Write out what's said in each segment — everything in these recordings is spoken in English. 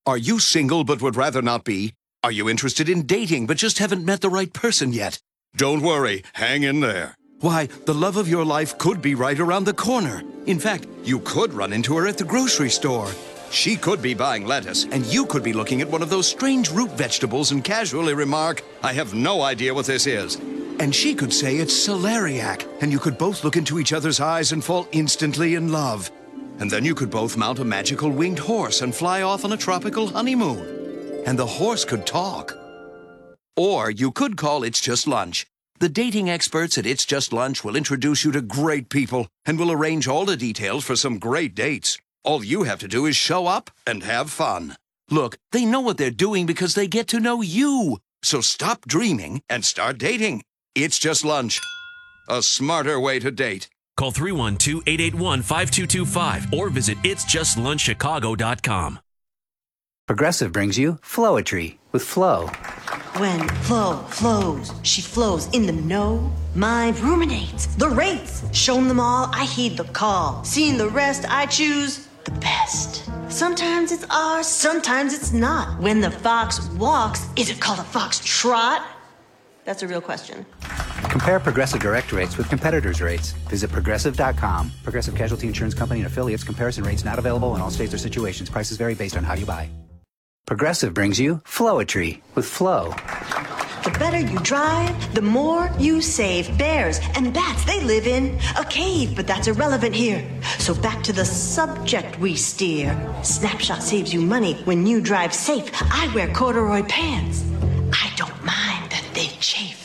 Are you single but would rather not be? Are you interested in dating but just haven't met the right person yet? Don't worry, hang in there. Why, the love of your life could be right around the corner. In fact, you could run into her at the grocery store. She could be buying lettuce, and you could be looking at one of those strange root vegetables and casually remark, I have no idea what this is. And she could say it's celeriac, and you could both look into each other's eyes and fall instantly in love. And then you could both mount a magical winged horse and fly off on a tropical honeymoon. And the horse could talk. Or you could call It's Just Lunch. The dating experts at It's Just Lunch will introduce you to great people and will arrange all the details for some great dates. All you have to do is show up and have fun. Look, they know what they're doing because they get to know you. So stop dreaming and start dating. It's Just Lunch. A smarter way to date. Call 312-881-5225 or visit itsjustlunchchicago.com. Progressive brings you Flowetry with Flo. When Flo flows, she flows in the know. Mind ruminates the rates. Shown them all, I heed the call. Seeing the rest, I choose the best. Sometimes it's ours, sometimes it's not. When the fox walks, is it called a fox trot? That's a real question. Compare Progressive direct rates with competitors' rates. Visit Progressive.com. Progressive Casualty Insurance Company and affiliates. Comparison rates not available in all states or situations. Prices vary based on how you buy. Progressive brings you Flowetry with Flo. The better you drive, the more you save. Bears and bats, they live in a cave, but that's irrelevant here. So back to the subject we steer. Snapshot saves you money when you drive safe. I wear corduroy pants. I don't mind that they chafe.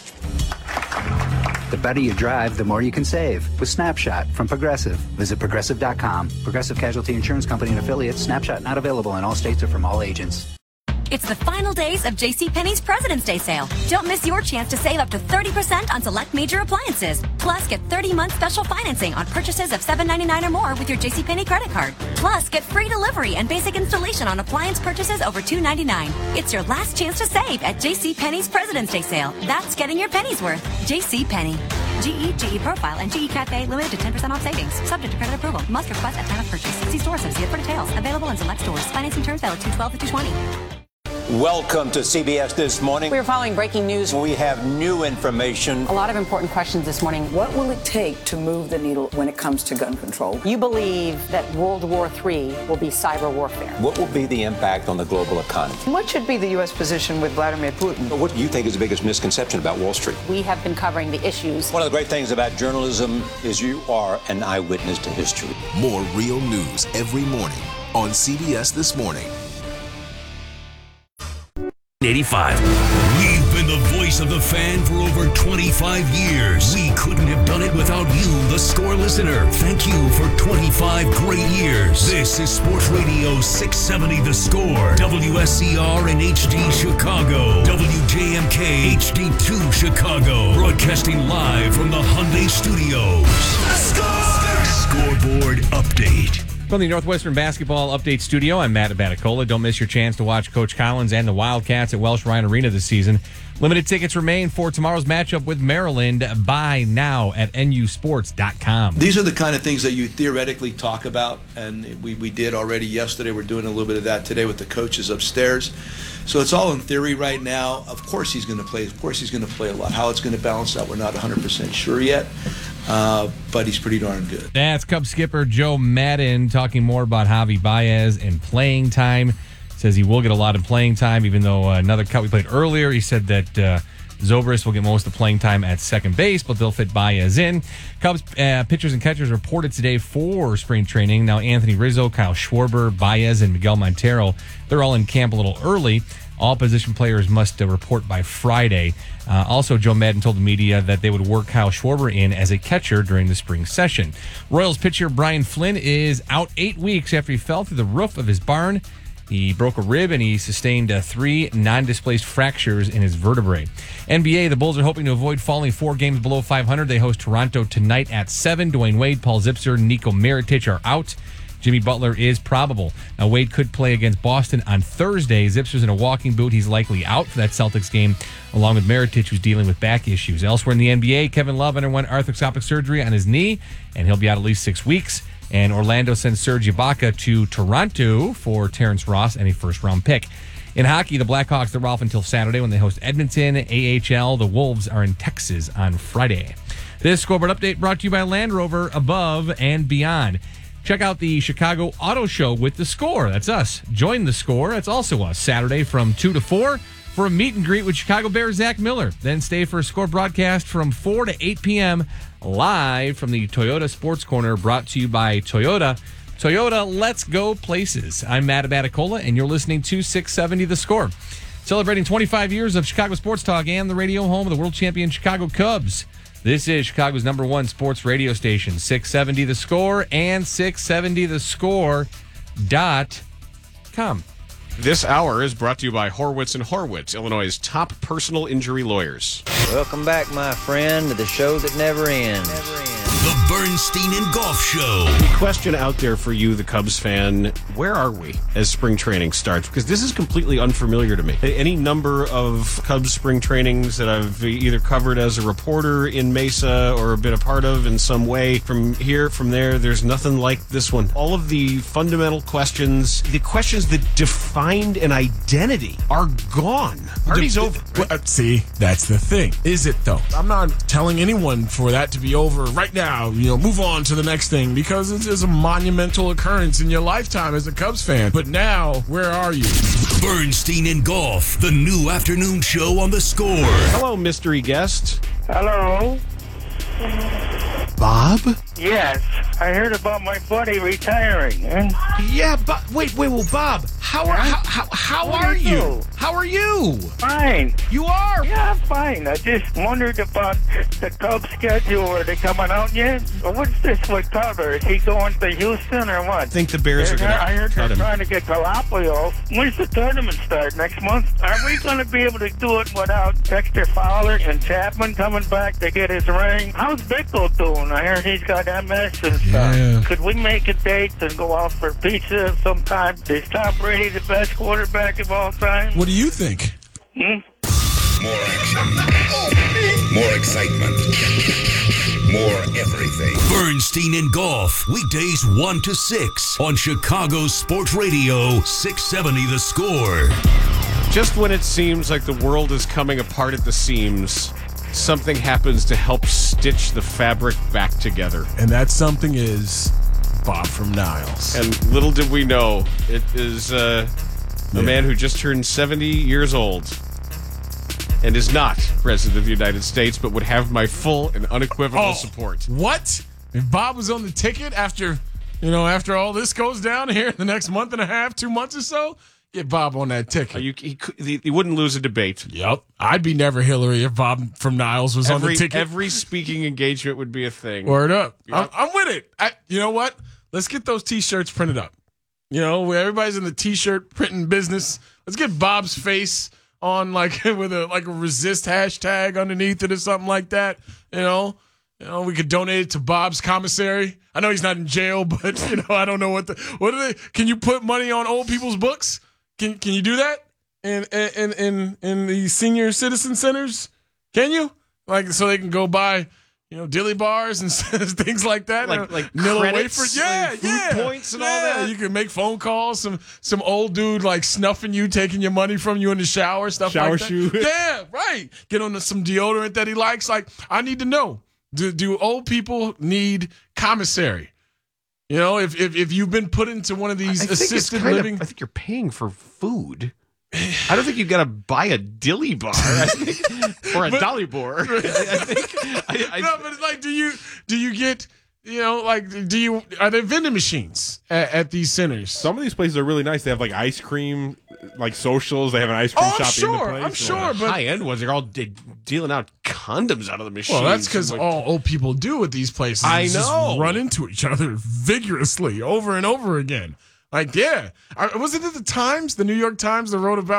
The better you drive, the more you can save with Snapshot from Progressive. Visit Progressive.com. Progressive Casualty Insurance Company and affiliates. Snapshot not available in all states or from all agents. It's the final days of JCPenney's President's Day sale. Don't miss your chance to save up to 30% on select major appliances. Plus, get 30-month special financing on purchases of $7.99 or more with your JCPenney credit card. Plus, get free delivery and basic installation on appliance purchases over $2.99. It's your last chance to save at JCPenney's President's Day sale. That's getting your pennies worth. JCPenney. GE Profile, and GE Cafe limited to 10% off savings. Subject to credit approval. Must request at time of purchase. See store associate for details. Available in select stores. Financing terms valid 2/12 to 2/20. Welcome to CBS This Morning. We're following breaking news. We have new information. A lot of important questions this morning. What will it take to move the needle when it comes to gun control? You believe that World War III will be cyber warfare. What will be the impact on the global economy? What should be the U.S. position with Vladimir Putin? What do you think is the biggest misconception about Wall Street? We have been covering the issues. One of the great things about journalism is you are an eyewitness to history. More real news every morning on CBS This Morning. 85. We've been the voice of the fan for over 25 years. We couldn't have done it without you, the Score listener. Thank you for 25 great years. This is Sports Radio 670 The Score. WSCR and HD Chicago. WJMK HD2 Chicago. Broadcasting live from the Hyundai Studios. The Score! Scoreboard update. From the Northwestern Basketball Update Studio, I'm Matt Abaticola. Don't miss your chance to watch Coach Collins and the Wildcats at Welsh Ryan Arena this season. Limited tickets remain for tomorrow's matchup with Maryland. Buy now at nusports.com. These are the kind of things that you theoretically talk about, and we did already yesterday. We're doing a little bit of that today with the coaches upstairs. So it's all in theory right now. Of course he's going to play. Of course he's going to play a lot. How it's going to balance out, we're not 100% sure yet. But he's pretty darn good. That's Cubs skipper Joe Maddon talking more about Javi Baez and playing time. Says he will get a lot of playing time, even though another cut we played earlier, he said that Zobrist will get most of the playing time at second base, but they'll fit Baez in. Cubs pitchers and catchers reported today for spring training. Now Anthony Rizzo, Kyle Schwarber, Baez, and Miguel Montero, they're all in camp a little early. All position players must report by Friday. Also, Joe Maddon told the media that they would work Kyle Schwarber in as a catcher during the spring session. Royals pitcher Brian Flynn is out 8 weeks after he fell through the roof of his barn. He broke a rib and he sustained 3 non-displaced fractures in his vertebrae. NBA, the Bulls are hoping to avoid falling 4 games below 500. They host Toronto tonight at 7. Dwayne Wade, Paul Zipser, Nico Mirotic are out. Jimmy Butler is probable. Now, Wade could play against Boston on Thursday. Zipser's in a walking boot. He's likely out for that Celtics game, along with Mirotic, who's dealing with back issues. Elsewhere in the NBA, Kevin Love underwent arthroscopic surgery on his knee, and he'll be out at least 6 weeks. And Orlando sends Serge Ibaka to Toronto for Terrence Ross and a first-round pick. In hockey, the Blackhawks, they're off until Saturday when they host Edmonton. AHL, the Wolves are in Texas on Friday. This scoreboard update brought to you by Land Rover, above and beyond. Check out the Chicago Auto Show with The Score. That's us. Join The Score. That's also us. Saturday from 2 to 4 for a meet and greet with Chicago Bears Zach Miller. Then stay for a Score broadcast from 4 to 8 p.m. live from the Toyota Sports Corner, brought to you by Toyota. Toyota, let's go places. I'm Matt Abaticola, and you're listening to 670 The Score. Celebrating 25 years of Chicago sports talk and the radio home of the world champion Chicago Cubs. This is Chicago's #1 sports radio station, 670 The Score and 670thescore.com. This hour is brought to you by Horwitz & Horwitz, Illinois' top personal injury lawyers. Welcome back, my friend, to the show that never ends. The Bernstein and Golf Show. The question out there for you, the Cubs fan, where are we as spring training starts? Because this is completely unfamiliar to me. Any number of Cubs spring trainings that I've either covered as a reporter in Mesa or been a part of in some way, from here, from there, there's nothing like this one. All of the fundamental questions, the questions that defined an identity, are gone. Party's over. Right? See, that's the thing. Is it, though? I'm not telling anyone for that to be over right now. Move on to the next thing, because it's a monumental occurrence in your lifetime as a Cubs fan. But now, where are you? Bernstein and Golf, the new afternoon show on The Score. Hello, mystery guest. Hello. Bob? Yes, I heard about my buddy retiring. Yeah, but wait, well, Bob, how are you? How are you? Fine. You are? Yeah, I'm fine. I just wondered about the Cubs schedule. Are they coming out yet? Or what's this with Cutler? Is he going to Houston or what? I think the Bears are going to cut him. I heard they're trying to get Galapagos. When's the tournament start? Next month? Are we going to be able to do it without Dexter Fowler and Chapman coming back to get his ring? How's Bickle doing? I heard he's got MS and stuff. Yeah. Could we make a date and go out for pizza sometime? Is Tom Brady the best quarterback of all time? What do you think? More action. More excitement. More everything. Bernstein and Golf, weekdays 1 to 6 on Chicago Sports Radio, 670 The Score. Just when it seems like the world is coming apart at the seams, something happens to help stitch the fabric back together. And that something is Bob from Niles. And little did we know, it is a man who just turned 70 years old and is not President of the United States, but would have my full and unequivocal support. What? If Bob was on the ticket after all this goes down here in the next month and a half, 2 months or so, get Bob on that ticket. He wouldn't lose a debate. Yep. I'd be never Hillary if Bob from Niles was on the ticket. Every speaking engagement would be a thing. Word up. Yep. I'm with it. You know what? Let's get those T-shirts printed up. Where everybody's in the T-shirt printing business. Let's get Bob's face on with a resist hashtag underneath it or something like that. We could donate it to Bob's commissary. I know he's not in jail, but I don't know what are they? Can you put money on old people's books? Can you do that in the senior citizen centers? Can you so they can go buy dilly bars and things like that, like Nilla credits, wafers, food points and all that. You can make phone calls. Some old dude snuffing you, taking your money from you in the shower, stuff shower like that. shoe. Yeah, right. Get on some deodorant that he likes. I need to know. Do old people need commissary? If you've been put into one of these assisted living, I think you're paying for food. I don't think you got to buy a dilly bar or a dolly bar. No, but it's do you get are there vending machines at these centers? Some of these places are really nice. They have ice cream, socials. They have an ice cream shop in the place. I'm sure, but high-end ones, they're all dealing out condoms out of the machines. Well, that's because all old people do at these places. I know. Just run into each other vigorously over and over again. Was it at the Times, the New York Times, that wrote about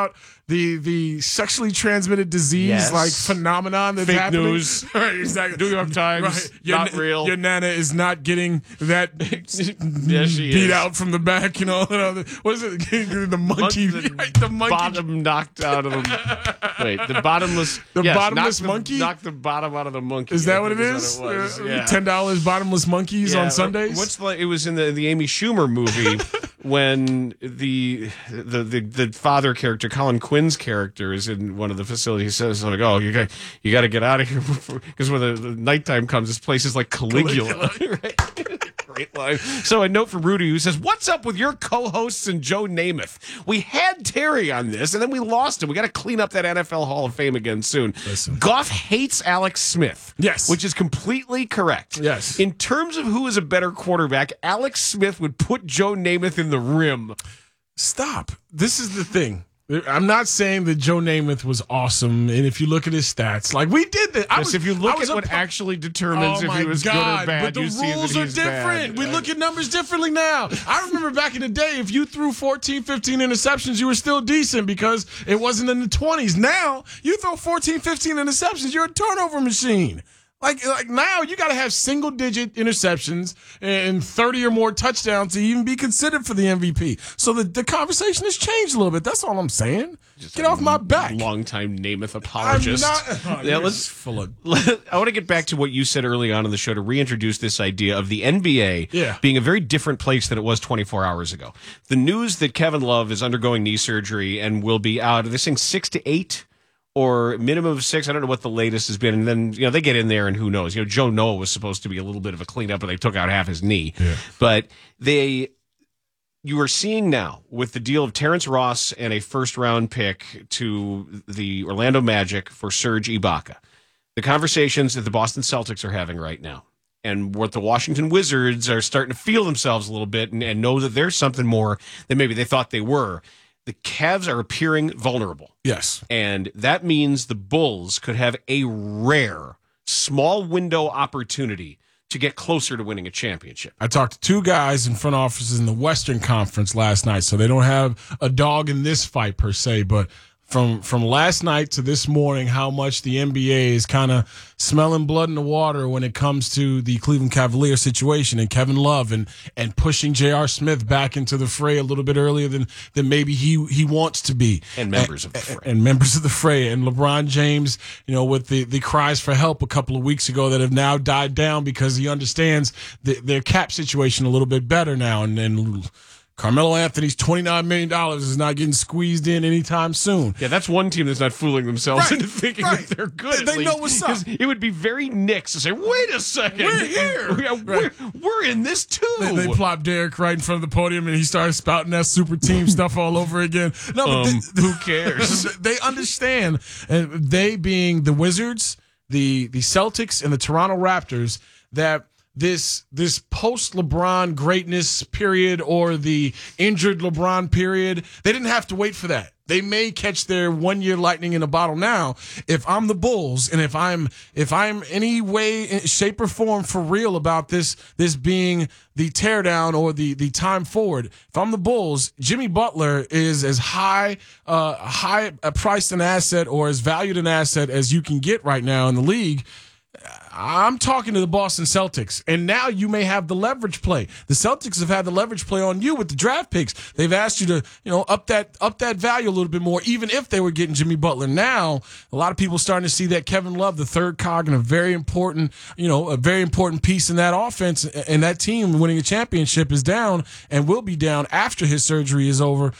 the sexually transmitted disease phenomenon that's fake happening. News. Right, exactly. New York Times. Right. Not real. Your nana is not getting that she beat is. out from the back. What is it? The monkey. The monkey. Bottom knocked out of them. Wait, the bottomless. Bottomless monkey. Knocked the bottom out of the monkey. Is that what it is? $10 bottomless monkeys on Sundays. It was in the Amy Schumer movie when the father character, Colin Quinn's character, is in one of the facilities. He says, like, "Oh, you got to get out of here," because when the nighttime comes, this place is like Caligula. Right? Great line. So a note from Rudy who says, "What's up with your co-hosts and Joe Namath? We had Terry on this, and then we lost him. We got to clean up that NFL Hall of Fame again soon." Listen. Goff hates Alex Smith. Yes. Which is completely correct. Yes. In terms of who is a better quarterback, Alex Smith would put Joe Namath in the rim. Stop. This is the thing. I'm not saying that Joe Namath was awesome, and if you look at his stats, like we did that. If you look at what actually determines if he was good or bad, but the rules are different. We look at numbers differently now. I remember back in the day, if you threw 14, 15 interceptions, you were still decent because it wasn't in the 20s. Now, you throw 14, 15 interceptions, you're a turnover machine. Like now, you got to have single-digit interceptions and 30 or more touchdowns to even be considered for the MVP. So the conversation has changed a little bit. That's all I'm saying. Get off my back. Longtime Namath apologist. I'm not. Let's full of. I want to get back to what you said early on in the show to reintroduce this idea of the NBA being a very different place than it was 24 hours ago. The news that Kevin Love is undergoing knee surgery and will be out, they're saying 6 to 8. Or minimum of 6. I don't know what the latest has been. And then, they get in there and who knows. Joe Noah was supposed to be a little bit of a cleanup, but they took out half his knee. Yeah. But you are seeing now with the deal of Terrence Ross and a first-round pick to the Orlando Magic for Serge Ibaka, the conversations that the Boston Celtics are having right now, and what the Washington Wizards are starting to feel themselves a little bit and know that there's something more than maybe they thought they were. The Cavs are appearing vulnerable. Yes. And that means the Bulls could have a rare, small window opportunity to get closer to winning a championship. I talked to two guys in front offices in the Western Conference last night, so they don't have a dog in this fight per se, but from last night to this morning, how much the NBA is kind of smelling blood in the water when it comes to the Cleveland Cavaliers situation and Kevin Love and pushing J.R. Smith back into the fray a little bit earlier than maybe he wants to be. And members of the fray. And members of the fray. And LeBron James, with the cries for help a couple of weeks ago that have now died down because he understands their cap situation a little bit better now. And Carmelo Anthony's $29 million is not getting squeezed in anytime soon. Yeah, that's one team that's not fooling themselves into thinking that they're good. They know what's up. It would be very Knicks to say, wait a second. We're here. We're in this too. They plopped Derek right in front of the podium and he started spouting that super team stuff all over again. No, but who cares? They understand. And they being the Wizards, the Celtics, and the Toronto Raptors, that this post LeBron greatness period or the injured LeBron period, they didn't have to wait for that. They may catch their 1 year lightning in a bottle now. If I'm the Bulls and if I'm any way, shape or form for real about this being the teardown or the time forward, if I'm the Bulls, Jimmy Butler is as high priced an asset or as valued an asset as you can get right now in the league. I'm talking to the Boston Celtics, and now you may have the leverage play. The Celtics have had the leverage play on you with the draft picks. They've asked you to, up that value a little bit more, even if they were getting Jimmy Butler. Now, a lot of people starting to see that Kevin Love, the third cog, and a very important piece in that offense and that team winning a championship is down and will be down after his surgery is over.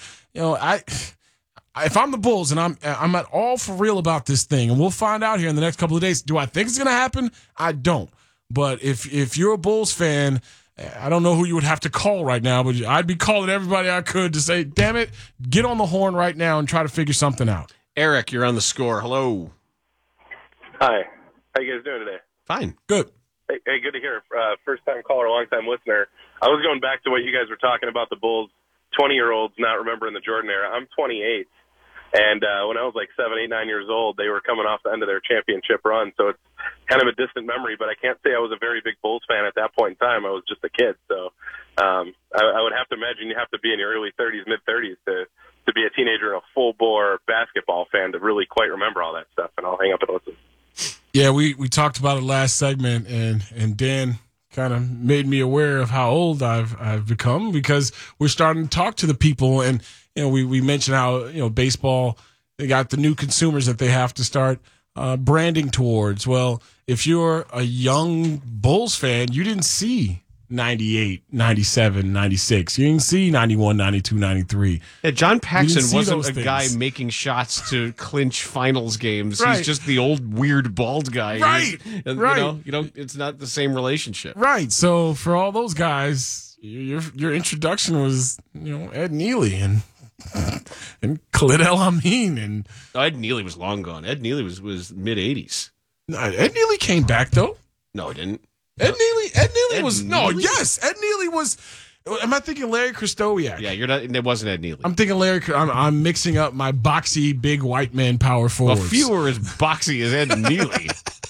If I'm the Bulls and I'm at all for real about this thing, and we'll find out here in the next couple of days, do I think it's going to happen? I don't. But if you're a Bulls fan, I don't know who you would have to call right now, but I'd be calling everybody I could to say, damn it, get on the horn right now and try to figure something out. Eric, you're on the Score. Hello. Hi. How you guys doing today? Fine. Good. Hey, good to hear. First-time caller, long-time listener. I was going back to what you guys were talking about, the Bulls, 20-year-olds not remembering the Jordan era. I'm 28. And when I was like 7, 8, 9 years old, they were coming off the end of their championship run. So it's kind of a distant memory, but I can't say I was a very big Bulls fan at that point in time. I was just a kid. So I would have to imagine you have to be in your early 30s, mid-30s to to be a teenager and a full-bore basketball fan to really quite remember all that stuff, and I'll hang up and listen. Yeah, we talked about it last segment, and Dan kind of made me aware of how old I've become, because we're starting to talk to the people, and we mentioned how baseball, they got the new consumers that they have to start branding towards. Well, if you're a young Bulls fan, you didn't see 98, 97, 96. You didn't see 91, 92, 93. Yeah, John Paxson wasn't a things. guy making shots to clinch finals games. Right. He's just the old weird bald guy. Right. Right. It's not the same relationship. Right. So for all those guys, your introduction was Ed Nealy and Khalid El Amin and Ed Nealy was long gone. Ed Nealy was mid 80s. Ed Nealy came back though. No, he didn't. Ed Nealy was no, yes. Ed Nealy was. Am I thinking Larry Kristowiak? Yeah, you're not. It wasn't Ed Nealy. I'm thinking Larry. I'm mixing up my boxy big white man power forwards. A few were as boxy as Ed Nealy.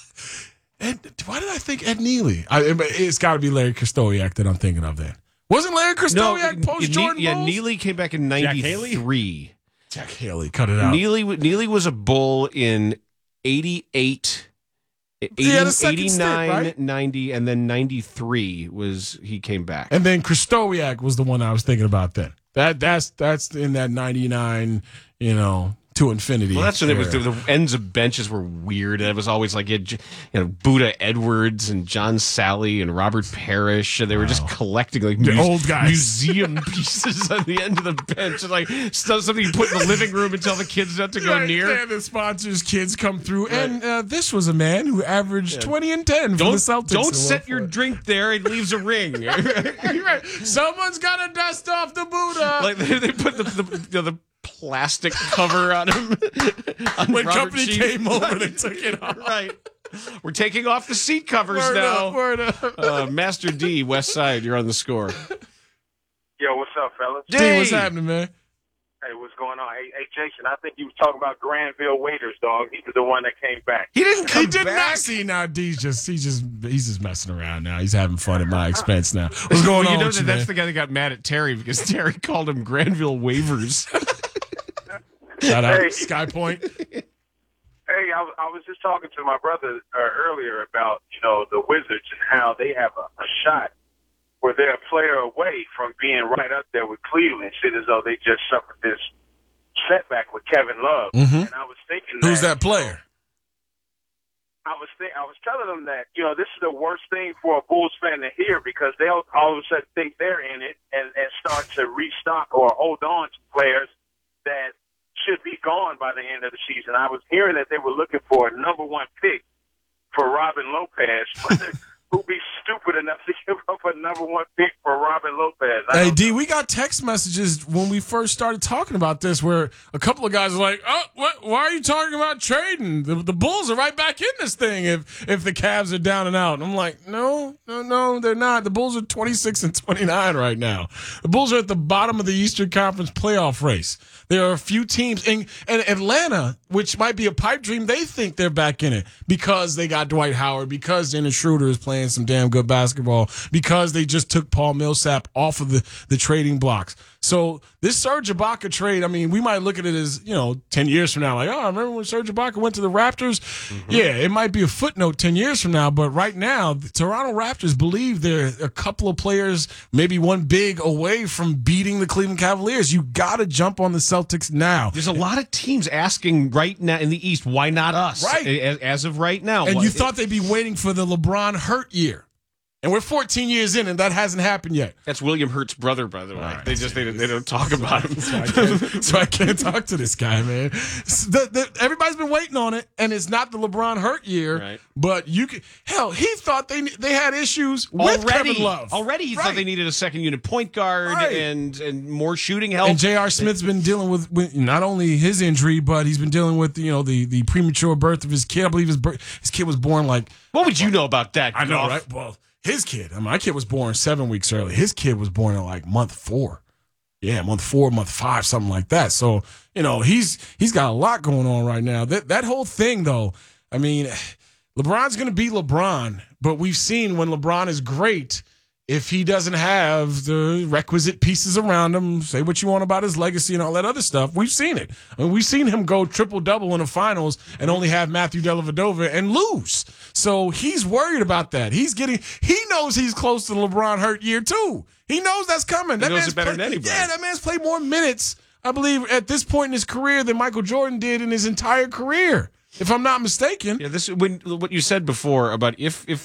Why did I think Ed Nealy? It's got to be Larry Kristowiak that I'm thinking of. Then wasn't Larry Kristowiak post Jordan Bulls? Yeah, Nealy came back in '93. Jack Haley, cut it out. Nealy was a Bull in '88. 89, stint, right? 90, and then 93 was he came back. And then Kristowiak was the one I was thinking about then. That's in that 99, to infinity. Well, that's when it was the ends of benches were weird. And it was always like Buddha Edwards and John Sally and Robert Parrish, and they were just collecting like the old guys museum pieces on the end of the bench, like something you put in the living room and tell the kids not to go near. And the sponsors' kids come through, and this was a man who averaged 20 and 10 for the Celtics. Don't set your drink there; it leaves a ring. Right. Someone's got to dust off the Buddha. Like they put the plastic cover on him. When Robert company came over, they took it off. Right. We're taking off the seat covers now. Word up. Master D, West Side, you're on the score. Yo, what's up, fellas? D, what's happening, man? Hey, what's going on? Hey, Jason, I think you was talking about Granville Waiters, dog. He was the one that came back. He didn't come back. Not see now. He's just messing around now. He's having fun at my expense now. What's going on? That's the guy that got mad at Terry because Terry called him Granville Waivers. Shout out Sky Point. Hey, I was just talking to my brother earlier about the Wizards and how they have a shot where they're a player away from being right up there with Cleveland. Shit, as though they just suffered this setback with Kevin Love. Mm-hmm. And I was thinking, who's that player? I was telling them that this is the worst thing for a Bulls fan to hear, because they'll all of a sudden think they're in it and start to restock or hold on to players that should be gone by the end of the season. I was hearing that they were looking for a number 1 pick for Robin Lopez. Who'd be stupid enough to give up a number 1 pick for Robin Lopez? Hey, D, we got text messages when we first started talking about this where a couple of guys were like, oh, why are you talking about trading? The Bulls are right back in this thing if the Cavs are down and out. And I'm like, no, they're not. The Bulls are 26 and 29 right now. The Bulls are at the bottom of the Eastern Conference playoff race. There are a few teams, and Atlanta, which might be a pipe dream, they think they're back in it because they got Dwight Howard, because Dennis Schroeder is playing some damn good basketball, because they just took Paul Millsap off of the trading blocks. So this Serge Ibaka trade, I mean, we might look at it as, 10 years from now, like, I remember when Serge Ibaka went to the Raptors? Mm-hmm. Yeah, it might be a footnote 10 years from now, but right now, the Toronto Raptors believe they're a couple of players, maybe one big away from beating the Cleveland Cavaliers. You got to jump on the Celtics now. There's a lot of teams asking right now in the East, why not us? Right. As of right now. And you thought they'd be waiting for the LeBron hurt year. And we're 14 years in, and that hasn't happened yet. That's William Hurt's brother, by the way. Right. They don't talk about him. So I can't talk to this guy, man. Everybody's been waiting on it, and it's not the LeBron hurt year. Right. But he thought they had issues with Kevin Love. Already he thought they needed a second unit point guard and more shooting help. And J.R. Smith's been dealing with not only his injury, but he's been dealing with the premature birth of his kid. I believe his kid was born like. What would you know about that? I know, right? Well. His kid, my kid was born 7 weeks early. His kid was born in like month 4. Yeah, month 4, month 5, something like that. So, he's got a lot going on right now. That whole thing, though, I mean, LeBron's going to be LeBron, but we've seen when LeBron is great, if he doesn't have the requisite pieces around him. Say what you want about his legacy and all that other stuff. We've seen it. I mean, we've seen him go triple-double in the finals and only have Matthew Dellavedova and lose. So he's worried about that. He knows he's close to the LeBron hurt year too. He knows that's coming. He knows it better than anybody. Yeah, that man's played more minutes, I believe, at this point in his career than Michael Jordan did in his entire career, if I'm not mistaken. Yeah, what you said before about if the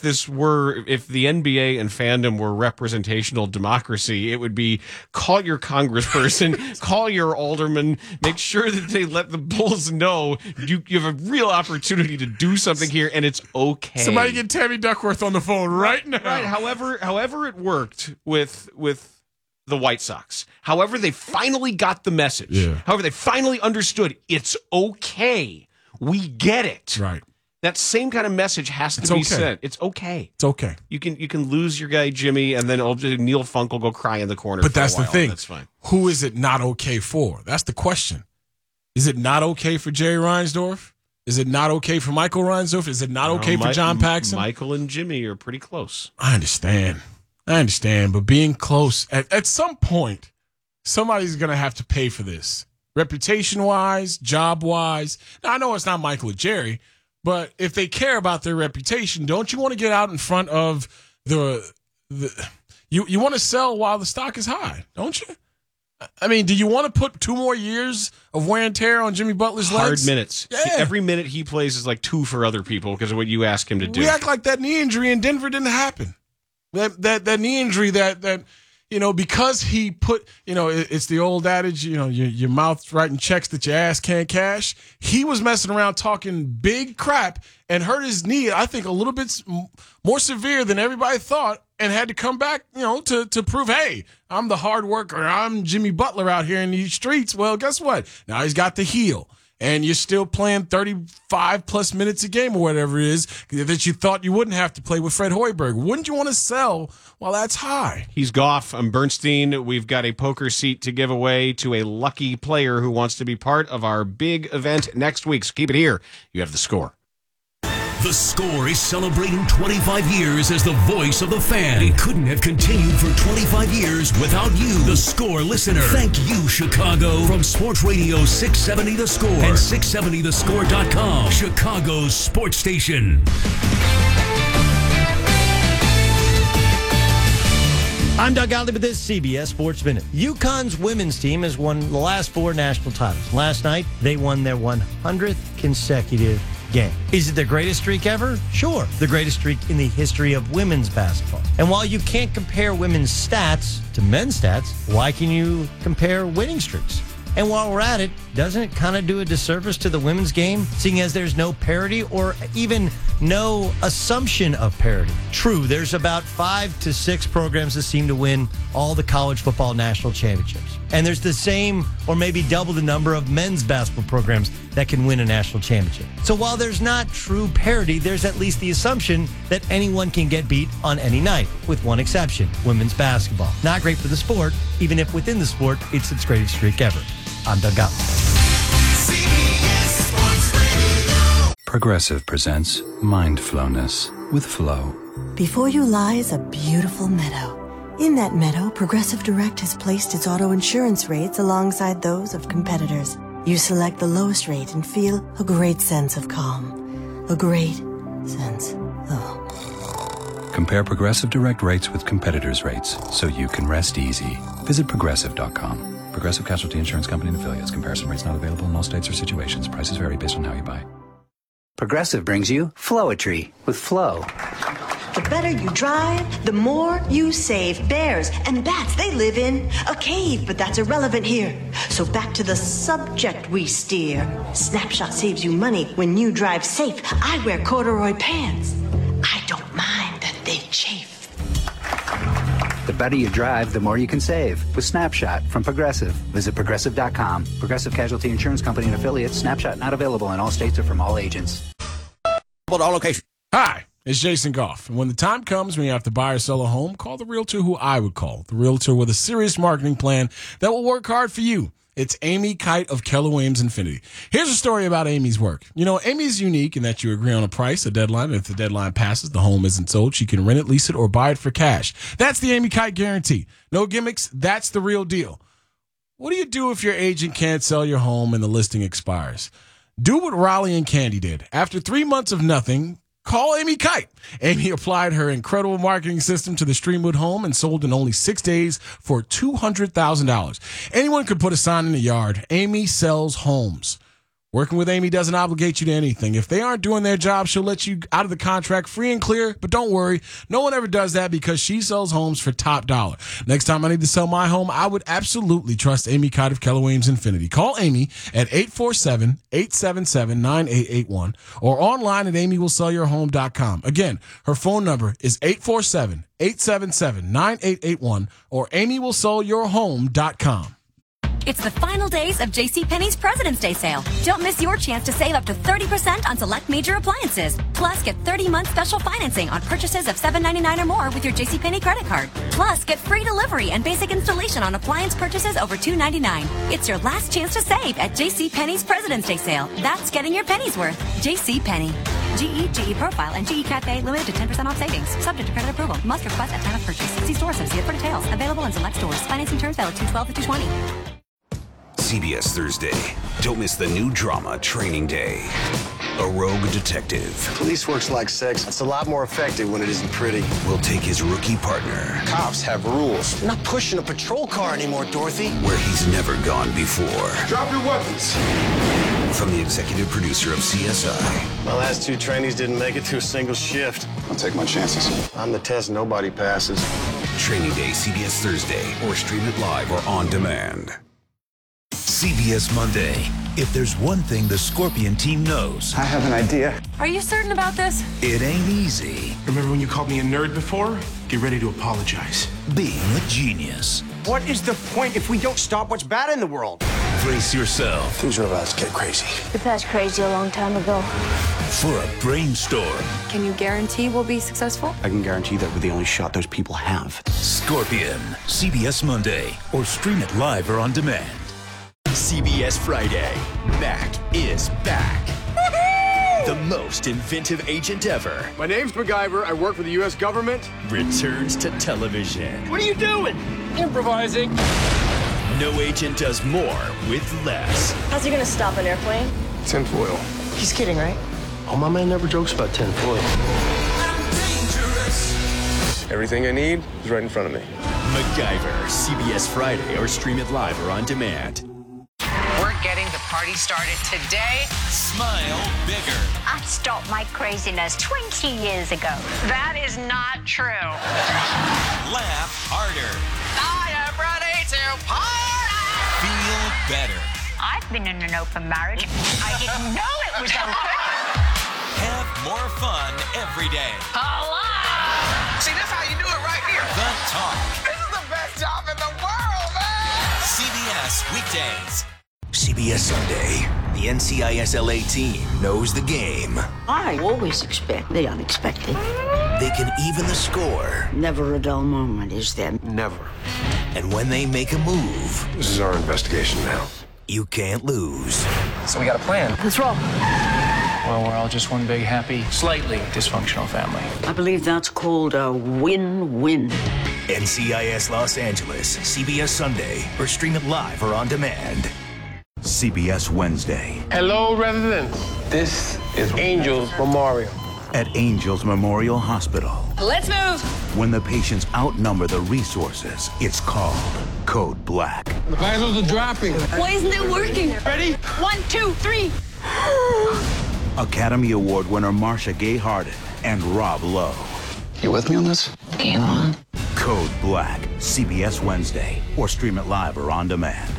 NBA and fandom were representational democracy, it would be call your congressperson, call your alderman, make sure that they let the Bulls know you have a real opportunity to do something here, and it's okay. Somebody get Tammy Duckworth on the phone right now. Right. However it worked with the White Sox. However they finally got the message. Yeah. However they finally understood it's okay. We get it. Right. That same kind of message has to be sent. It's okay. It's okay. You can lose your guy Jimmy, and then Neil Funk will go cry in the corner. But that's for a while. the thing. That's fine. Who is it not okay for? That's the question. Is it not okay for Jerry Reinsdorf? Is it not okay for Michael Reinsdorf? Is it not okay for John Paxson? Michael and Jimmy are pretty close. I understand, but being close at some point, somebody's going to have to pay for this. Reputation-wise, job-wise. Now, I know it's not Michael or Jerry, but if they care about their reputation, don't you want to get out in front of you want to sell while the stock is high, don't you? I mean, do you want to put 2 more years of wear and tear on Jimmy Butler's legs? Hard minutes. Yeah. Every minute he plays is like 2 for other people because of what you ask him to do. We act like that knee injury in Denver didn't happen. That knee injury that because he put, it's the old adage, your mouth's writing checks that your ass can't cash. He was messing around talking big crap and hurt his knee, I think, a little bit more severe than everybody thought, and had to come back, to prove, hey, I'm the hard worker. I'm Jimmy Butler out here in these streets. Well, guess what? Now he's got the heel. And you're still playing 35-plus minutes a game or whatever it is that you thought you wouldn't have to play with Fred Hoiberg. Wouldn't you want to sell while that's high? He's Goff. I'm Bernstein. We've got a poker seat to give away to a lucky player who wants to be part of our big event next week. So keep it here. You have the score. The Score is celebrating 25 years as the voice of the fan. It couldn't have continued for 25 years without you, the Score listener. Thank you, Chicago. From Sports Radio 670 The Score and 670thescore.com, Chicago's sports station. I'm Doug Gottlieb with this CBS Sports Minute. UConn's women's team has won the last 4 national titles. Last night, they won their 100th consecutive game. Is it the greatest streak ever? Sure, the greatest streak in the history of women's basketball. And while you can't compare women's stats to men's stats, why can you compare winning streaks? And while we're at it, doesn't it kind of do a disservice to the women's game, seeing as there's no parity or even no assumption of parity? True, there's about 5 to 6 programs that seem to win all the college football national championships. And there's the same or maybe double the number of men's basketball programs that can win a national championship. So while there's not true parity, there's at least the assumption that anyone can get beat on any night, with one exception, women's basketball. Not great for the sport, even if within the sport, it's its greatest streak ever. I'm Doug Gottlieb. Progressive presents Mindfulness with Flow. Before you lies a beautiful meadow. In that meadow, Progressive Direct has placed its auto insurance rates alongside those of competitors. You select the lowest rate and feel a great sense of calm. A great sense of... Compare Progressive Direct rates with competitors' rates so you can rest easy. Visit Progressive.com. Progressive Casualty Insurance Company and Affiliates. Comparison rates not available in all states or situations. Prices vary based on how you buy. Progressive brings you Flowetry with Flow. The better you drive, the more you save. Bears and bats, they live in a cave, but that's irrelevant here. So back to the subject we steer. Snapshot saves you money when you drive safe. I wear corduroy pants. I don't mind that they chafe. The better you drive, the more you can save with Snapshot from Progressive. Visit Progressive.com. Progressive Casualty Insurance Company and Affiliates. Snapshot not available in all states or from all agents. All location. Hi, it's Jason Goff. And when the time comes when you have to buy or sell a home, call the realtor who I would call. The realtor with a serious marketing plan that will work hard for you. It's Amy Kite of Keller Williams Infinity. Here's a story about Amy's work. You know, Amy's unique in that you agree on a price, a deadline, and if the deadline passes, the home isn't sold, she can rent it, lease it, or buy it for cash. That's the Amy Kite guarantee. No gimmicks. That's the real deal. What do you do if your agent can't sell your home and the listing expires? Do what Raleigh and Candy did. After 3 months of nothing, call Amy Kite. Amy applied her incredible marketing system to the Streamwood home and sold in only 6 days for $200,000. Anyone could put a sign in the yard. Amy sells homes. Working with Amy doesn't obligate you to anything. If they aren't doing their job, she'll let you out of the contract free and clear. But don't worry, no one ever does that because she sells homes for top dollar. Next time I need to sell my home, I would absolutely trust Amy Kite of Keller Williams Infinity. Call Amy at 847-877-9881 or online at amywillsellyourhome.com. Again, her phone number is 847-877-9881 or amywillsellyourhome.com. It's the final days of JCPenney's President's Day sale. Don't miss your chance to save up to 30% on select major appliances. Plus, get 30-month special financing on purchases of $7.99 or more with your JCPenney credit card. Plus, get free delivery and basic installation on appliance purchases over $2.99. It's your last chance to save at JCPenney's President's Day sale. That's getting your pennies worth. JCPenney. GE Profile, and GE Cafe limited to 10% off savings. Subject to credit approval. Must request at time of purchase. See store associate for details. Available in select stores. Financing terms valid 2/12 to 2/20. CBS Thursday. Don't miss the new drama Training Day. A rogue detective. Police work's like sex. It's a lot more effective when it isn't pretty. Will take his rookie partner. Cops have rules. They're not pushing a patrol car anymore, Dorothy. Where he's never gone before. Drop your weapons. From the executive producer of CSI. My last 2 trainees didn't make it to a single shift. I'll take my chances. On the test, nobody passes. Training Day, CBS Thursday, or stream it live or on demand. CBS Monday. If there's one thing the Scorpion team knows, I have an idea. Are you certain about this? it ain't easy Remember when you called me a nerd before? Get ready to apologize. being a genius. What is the point if we don't stop what's bad in the world? Brace yourself Things are about to get crazy. We passed crazy a long time ago. for a brainstorm. Can you guarantee we'll be successful? I can guarantee that we're the only shot those people have. Scorpion. CBS Monday, or stream it live or on demand. CBS Friday. Mac is back. The most inventive agent ever My name's MacGyver. I work for the U.S. government. returns to television. What are you doing? Improvising. No agent does more with less. How's he gonna stop an airplane? Tinfoil. He's kidding, right? Oh, my man never jokes about tinfoil. Everything I need is right in front of me. MacGyver. CBS Friday, or stream it live or on demand. We're getting the party started today. Smile bigger. I stopped my craziness 20 years ago. That is not true. Laugh harder. I am ready to party. Feel better. I've been in an open marriage. I didn't know it was open. Have more fun every day. Hello. See, that's how you do it right here. The Talk. This is the best job in the world, man. CBS weekdays. CBS Sunday. The NCISLA team knows the game. I always expect the unexpected. They can even the score. Never a dull moment, is there? Never. And when they make a move, This is our investigation now. you can't lose. So we got a plan. Let's roll. Well, we're all just one big, happy, slightly dysfunctional family. I believe that's called a win-win. NCIS Los Angeles, CBS Sunday, or stream it live or on demand. CBS Wednesday. Hello, residents. This is Angels Memorial. At Angels Memorial Hospital, Let's move. when the patients outnumber the resources, it's called Code Black. The vitals are dropping. Why isn't it working? Ready? 1, 2, 3. Academy Award winner Marcia Gay Harden and Rob Lowe. You with me on this? Game on. Code Black, CBS Wednesday, or stream it live or on demand.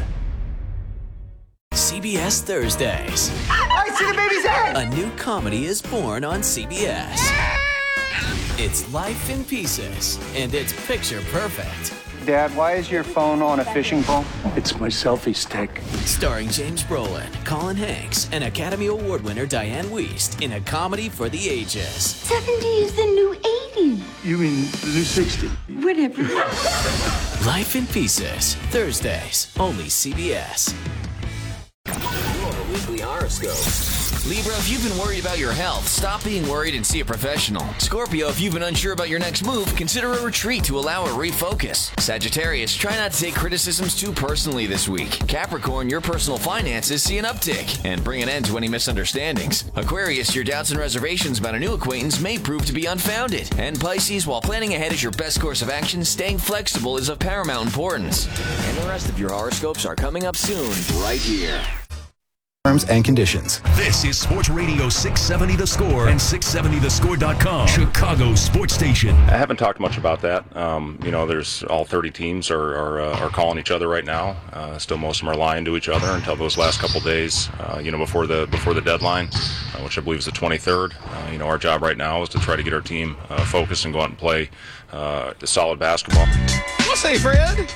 CBS Thursdays. I see the baby's head! A new comedy is born on CBS. It's Life in Pieces, and it's picture perfect. Dad, why is your phone on a fishing pole? It's my selfie stick. Starring James Brolin, Colin Hanks, and Academy Award winner Diane Wiest in a comedy for the ages. 70 is the new 80. 15. You mean the new 60? Whatever. Life in Pieces, Thursdays, only CBS. Your weekly horoscope. Libra, if you've been worried about your health, stop being worried and see a professional. Scorpio, if you've been unsure about your next move, consider a retreat to allow a refocus. Sagittarius, try not to take criticisms too personally this week. Capricorn, your personal finances see an uptick and bring an end to any misunderstandings. Aquarius, your doubts and reservations about a new acquaintance may prove to be unfounded. And Pisces, while planning ahead is your best course of action, staying flexible is of paramount importance. And the rest of your horoscopes are coming up soon, right here. Terms and conditions. This is Sports Radio 670 The Score and 670thescore.com, Chicago's sports station. I haven't talked much about that. There's all 30 teams are calling each other right now. Still, most of them are lying to each other until those last couple days. Before the deadline, which I believe is the 23rd. Our job right now is to try to get our team focused and go out and play solid basketball. We'll say Fred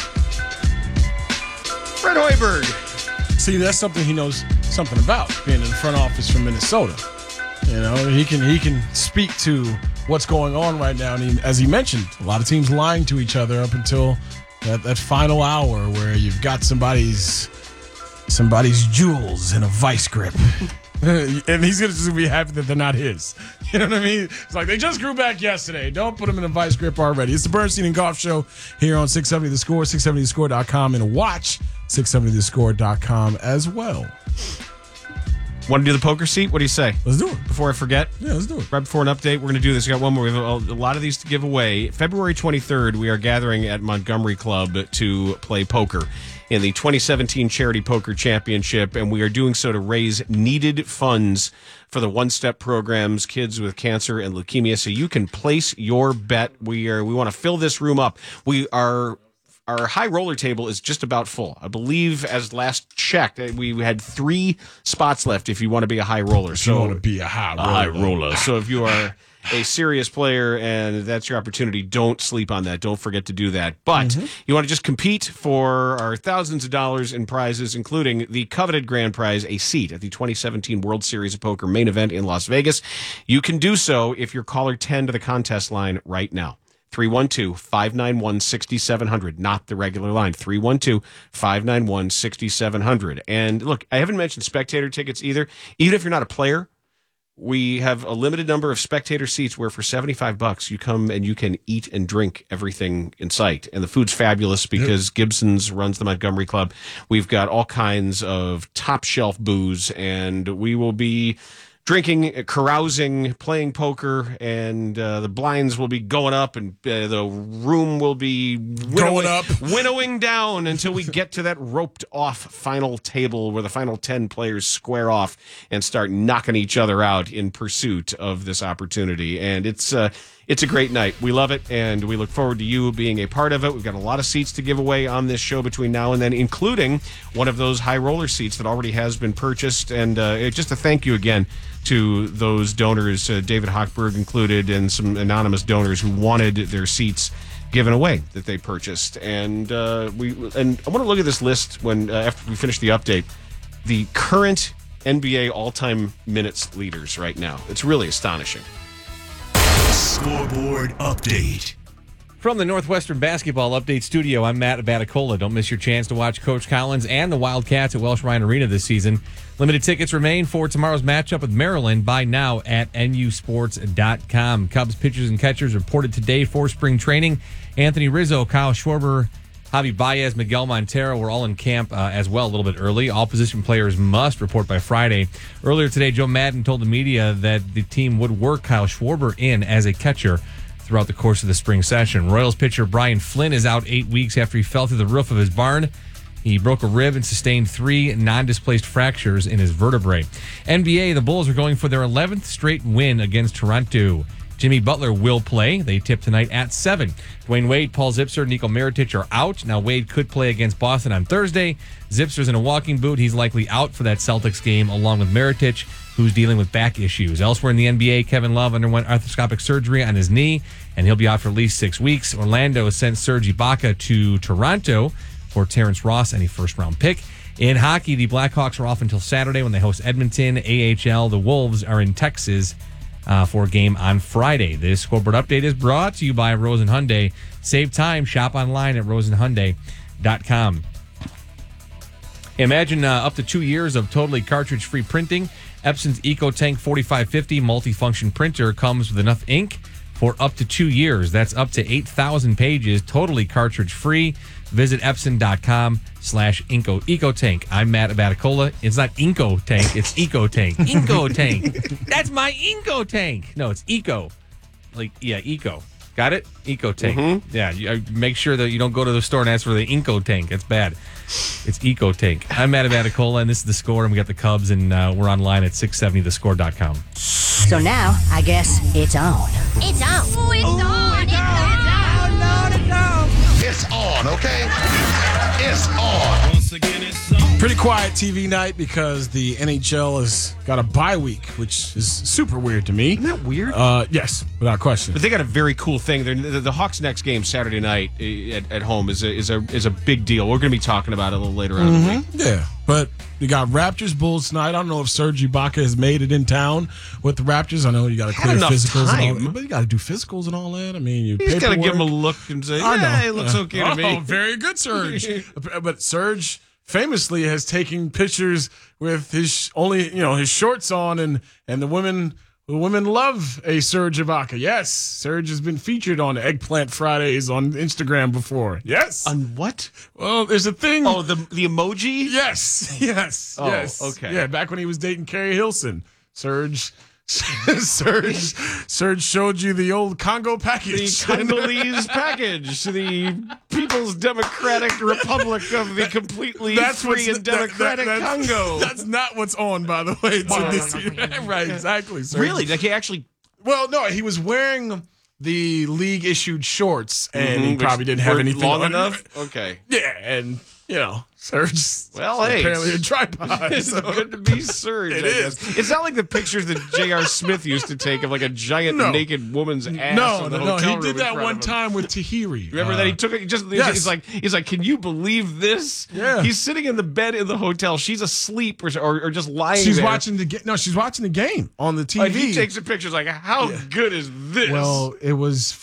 Hoiberg. See, that's something he knows something about, being in the front office from Minnesota. He can speak to what's going on right now. And as he mentioned, a lot of teams lying to each other up until that final hour where you've got somebody's jewels in a vice grip. And he's going to be happy that they're not his. You know what I mean? It's like, they just grew back yesterday. Don't put them in a vice grip already. It's the Bernstein and Goff Show here on 670 The Score, 670thescore.com, and watch 670thescore.com as well. Want to do the poker seat? What do you say? Let's do it. Before I forget? Yeah, let's do it. Right before an update, we're going to do this. We got one more. We have a lot of these to give away. February 23rd, we are gathering at Montgomery Club to play poker in the 2017 Charity Poker Championship, and we are doing so to raise needed funds for the one-step programs, kids with cancer and leukemia. So you can place your bet. We want to fill this room up. Our high roller table is just about full. I believe, as last checked, we had 3 spots left if you want to be a high roller. So you want to be a high roller. So if you are a serious player and that's your opportunity, don't sleep on that. Don't forget to do that. But you want to just compete for our thousands of dollars in prizes, including the coveted grand prize, a seat at the 2017 World Series of Poker main event in Las Vegas. You can do so if you're caller 10 to the contest line right now. 312-591-6700, not the regular line. 312-591-6700. And look, I haven't mentioned spectator tickets either. Even if you're not a player, we have a limited number of spectator seats where for $75 you come and you can eat and drink everything in sight. And the food's fabulous because Gibson's runs the Montgomery Club. We've got all kinds of top shelf booze, and we will be drinking, carousing, playing poker, and the blinds will be going up, and the room will be winnowing down until we get to that roped-off final table where the final 10 players square off and start knocking each other out in pursuit of this opportunity. And it's a great night. We love it, and we look forward to you being a part of it. We've got a lot of seats to give away on this show between now and then, including one of those high roller seats that already has been purchased. And just a thank you again to those donors, David Hochberg included, and some anonymous donors who wanted their seats given away that they purchased. And I want to look at this list when after we finish the update. The current NBA all-time minutes leaders right now. It's really astonishing. Scoreboard update. From the Northwestern Basketball Update Studio, I'm Matt Abaticola. Don't miss your chance to watch Coach Collins and the Wildcats at Welsh Ryan Arena this season. Limited tickets remain for tomorrow's matchup with Maryland. Buy now at nusports.com. Cubs pitchers and catchers reported today for spring training. Anthony Rizzo, Kyle Schwarber, Javi Baez, Miguel Montero were all in camp as well a little bit early. All position players must report by Friday. Earlier today, Joe Madden told the media that the team would work Kyle Schwarber in as a catcher throughout the course of the spring session. Royals pitcher Brian Flynn is out 8 weeks after he fell through the roof of his barn. He broke a rib and sustained 3 non-displaced fractures in his vertebrae. NBA, the Bulls are going for their 11th straight win against Toronto. Jimmy Butler will play. They tip tonight at 7. Dwayne Wade, Paul Zipser, Niko Mirotic are out. Now, Wade could play against Boston on Thursday. Zipser's in a walking boot. He's likely out for that Celtics game, along with Mirotic, who's dealing with back issues. Elsewhere in the NBA, Kevin Love underwent arthroscopic surgery on his knee, and he'll be out for at least 6 weeks. Orlando sent Serge Ibaka to Toronto for Terrence Ross, any first-round pick. In hockey, the Blackhawks are off until Saturday when they host Edmonton. AHL, the Wolves are in Texas for a game on Friday. This scoreboard update is brought to you by Rosen Hyundai. Save time. Shop online at rosenhyundai.com. Imagine up to 2 years of totally cartridge-free printing. Epson's EcoTank 4550 multifunction printer comes with enough ink for up to 2 years. That's up to 8,000 pages, totally cartridge-free. Visit Epson.com/EcoTank. I'm Matt Abaticola. It's not Inco Tank, it's EcoTank. EcoTank. That's my Inco Tank. No, it's Eco. Eco. Got it? EcoTank. Mm-hmm. Yeah, make sure that you don't go to the store and ask for the Inco Tank. That's bad. It's EcoTank. I'm Matt Abaticola, and this is The Score, and we got the Cubs, and we're online at 670thescore.com. So now, I guess it's on. It's on. Ooh, it's on. It's on. It's on, okay? It's on. Once again, it's on. Pretty quiet TV night because the NHL has got a bye week, which is super weird to me. Isn't that weird? Yes, without question. But they got a very cool thing. The Hawks' next game Saturday night at home is a big deal. We're going to be talking about it a little later on in the week. Yeah, but you got Raptors Bulls tonight. I don't know if Serge Ibaka has made it in town with the Raptors. I know you got to clear physicals and all that, but you got to do physicals and all that. I mean, you just got to give him a look and say, "Yeah, it looks okay to me." Oh, very good, Serge. But Serge famously has taken pictures with his shorts on, and the women love a Serge Ibaka. Yes, Serge has been featured on Eggplant Fridays on Instagram before. Yes. On what? Well, there's a thing. Oh, the emoji? Yes. Oh, yes. okay. Yeah, back when he was dating Carrie Hilson, Serge showed you the old Congo package. The Congolese package. The People's Democratic Republic of the completely free and democratic Congo. That's not what's on, by the way. Right, exactly. Serge. Really? Like he actually... Well, no, he was wearing the league-issued shorts, and he probably didn't have anything long on enough? Okay. Yeah, and... Serge. Well, hey, apparently a tripod. It's good to be Serge. It I guess. It's not like the pictures that J.R. Smith used to take of like a giant naked woman's ass. No. Hotel He did that one time with Tahiri. Remember that he took it? He's like, can you believe this? Yeah. He's sitting in the bed in the hotel. She's asleep or just lying. She's there. watching the game. No, she's watching the game on the TV. Like he takes the pictures. Like, how good is this? Well, it was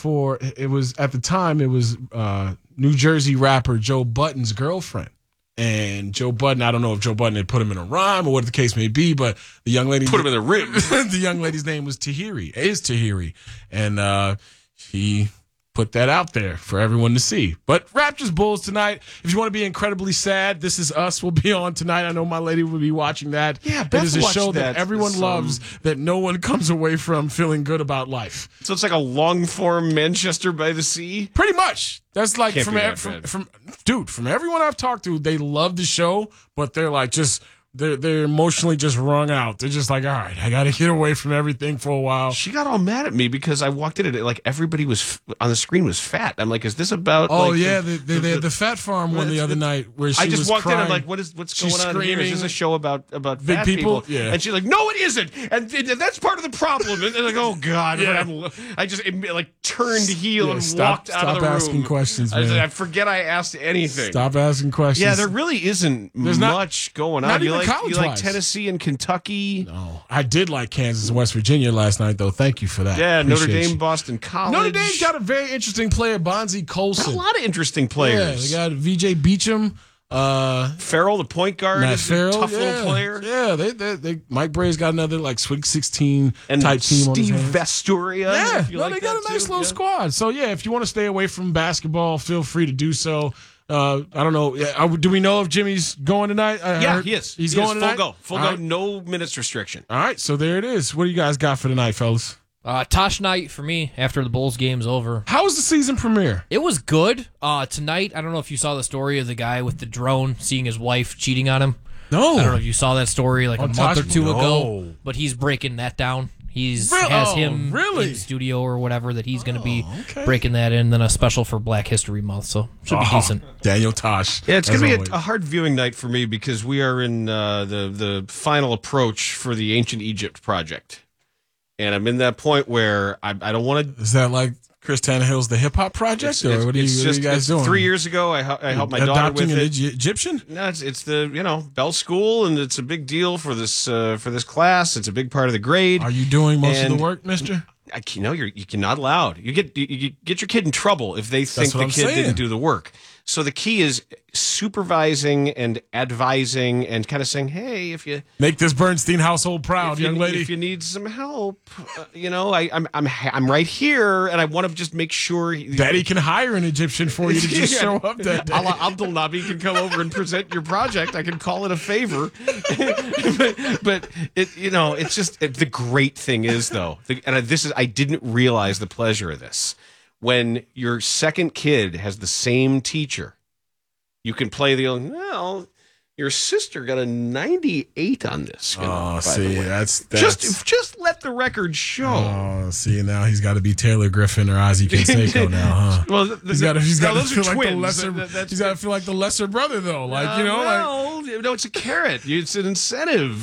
at the time. It was New Jersey rapper Joe Budden's girlfriend. And Joe Budden, I don't know if Joe Budden had put him in a rhyme or what the case may be, but the young lady put him in the ribs. The young lady's name was Tahiri, and he put that out there for everyone to see. But Raptors Bulls tonight. If you want to be incredibly sad, This Is Us will be on tonight. I know my lady will be watching that. Yeah, it is a show that everyone loves, that no one comes away from feeling good about life. So it's like a long form Manchester by the Sea. Pretty much. That's like Can't from be that bad. from everyone I've talked to, they love the show, but they're like they're emotionally just wrung out. They're just like, all right, I got to get away from everything for a while. She got all mad at me because I walked in and like everybody was on the screen was fat. I'm like, is this about? Oh like, yeah, the Fat Farm one the other night where she I just was walked crying. in and like, what's going on here? Is this a show about big fat people? Yeah. And she's like, no, it isn't, and that's part of the problem. And like, oh god, Yeah. I just like turned heel and Stop walked out of the room. asking questions, man. I forget I asked anything. Stop asking questions. Yeah, there really isn't much going on. Not You even like college-wise. Tennessee and Kentucky? No, I did like Kansas and West Virginia last night, though. Thank you for that. Yeah, Notre Appreciate Dame, you. Boston College. Notre Dame's got a very interesting player, Bonzi Colson. A lot of interesting players. Yeah, they got VJ Beacham. Farrell, the point guard, Matt is Farrell, a tough little player. Yeah, they Mike Bray's got another like Sweet 16 And type team on his Steve hands. Vesturia. Yeah, if you like they got that a nice too. little squad. So yeah, if you want to stay away from basketball, feel free to do so. I don't know. Do we know if Jimmy's going tonight? Yeah, he is. He's He is going tonight. Full go. All right. No minutes restriction. All right, so there it is. What do you guys got for tonight, fellas? Tosh night for me after the Bulls game's over. How was the season premiere? It was good. Tonight, I don't know if you saw the story of the guy with the drone seeing his wife cheating on him. No. I don't know if you saw that story like a month Tosh? or two No. ago, but he's breaking that down. Has him in studio or whatever that he's going to be breaking that in. Then a special for Black History Month, so should be decent. Daniel Tosh. Yeah, it's going to be a hard viewing night for me because we are in the final approach for the Ancient Egypt project. And I'm in that point where I don't want to... Is that like Chris Tannehill's The Hip Hop Project, or what are you guys doing? 3 years ago, I helped my daughter adopting with an it. Egyptian? No, it's the Bell School, and it's a big deal for this class. It's a big part of the grade. Are you doing most of the work, Mister? You're not allowed. You get your kid in trouble if they think the kid didn't do the work. So the key is supervising and advising and kind of saying, hey, if you make this Bernstein household proud, young lady. If you need some help, I'm right here, and I want to just make sure Daddy can hire an Egyptian for you to just show up that day. Abdul Nabi can come over and present your project. I can call it a favor, but it's just the great thing is though, I didn't realize the pleasure of this. When your second kid has the same teacher, you can play your sister got a 98 on this. That's just let the record show. Oh, see, now he's got to be Taylor Griffin or Ozzie Canseco now, huh? Well, he's got to feel like twins. the lesser. He's got to feel like the lesser brother, though. It's a carrot. It's an incentive.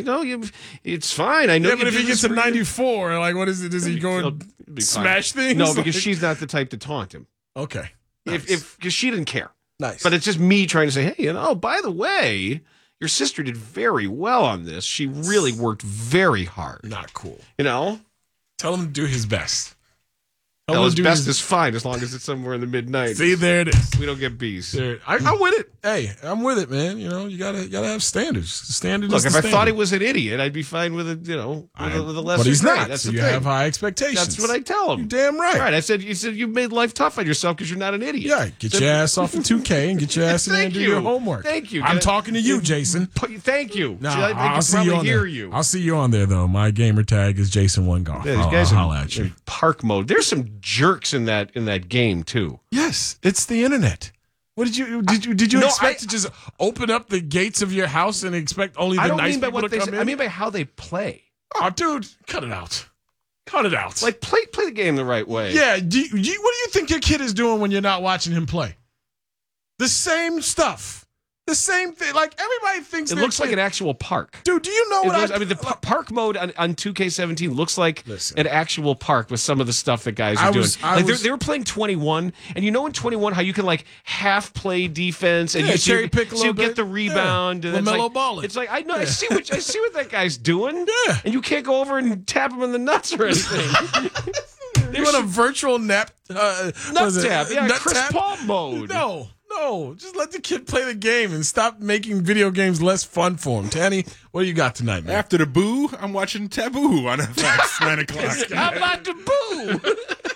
It's fine. I know. Yeah, but if he gets a 94, what is it? Does he go and smash things? No, because she's not the type to taunt him. Okay, nice. Because she didn't care. Nice. But it's just me trying to say, hey, by the way, your sister did very well on this. She really worked very hard. Not cool. Tell him to do his best. His best is fine as long as it's somewhere in the mid-90s. See, there it is. We don't get B's. I'm with it. Hey, I'm with it, man. You gotta have standards. Standard. Look, if I thought he was an idiot, I'd be fine with it. With a lesser. But he's grade. not. That's so the you thing. have high expectations. That's what I tell him. You're damn right. Right. I said you made life tough on yourself because you're not an idiot. Yeah. Get your ass off of 2K and get your ass in there and do your homework. Thank you. I'm talking to you, Jason. Thank you. No, I'll see you on there. I'll see you on there though. My gamer tag is Jason1Golf. Yeah, these guys I'll holler at you. Park mode. There's some jerks in that game too. Yes, it's the internet. What did you expect to just open up the gates of your house and expect only the nice people to come in? I mean by how they play. Oh, dude, cut it out. Cut it out. Like play the game the right way. Yeah. What do you think your kid is doing when you're not watching him play? The same stuff. The same thing. Like everybody thinks it looks like an actual park. Dude, do you know what I mean? The park mode on 2K17 looks like an actual park with some of the stuff that guys are doing. They were playing 21, and in 21 how you can half play defense and you cherry pick a little bit. Get the rebound. Yeah. And LaMelo balling. It's like I know I see what that guy's doing. Yeah, and you can't go over and tap him in the nuts or anything. You want a virtual nut tap? Yeah, nut Chris tap? Paul mode. No, just let the kid play the game and stop making video games less fun for him. Tanny, what do you got tonight, man? After the boo, I'm watching Taboo on FX 9 o'clock. How about the boo?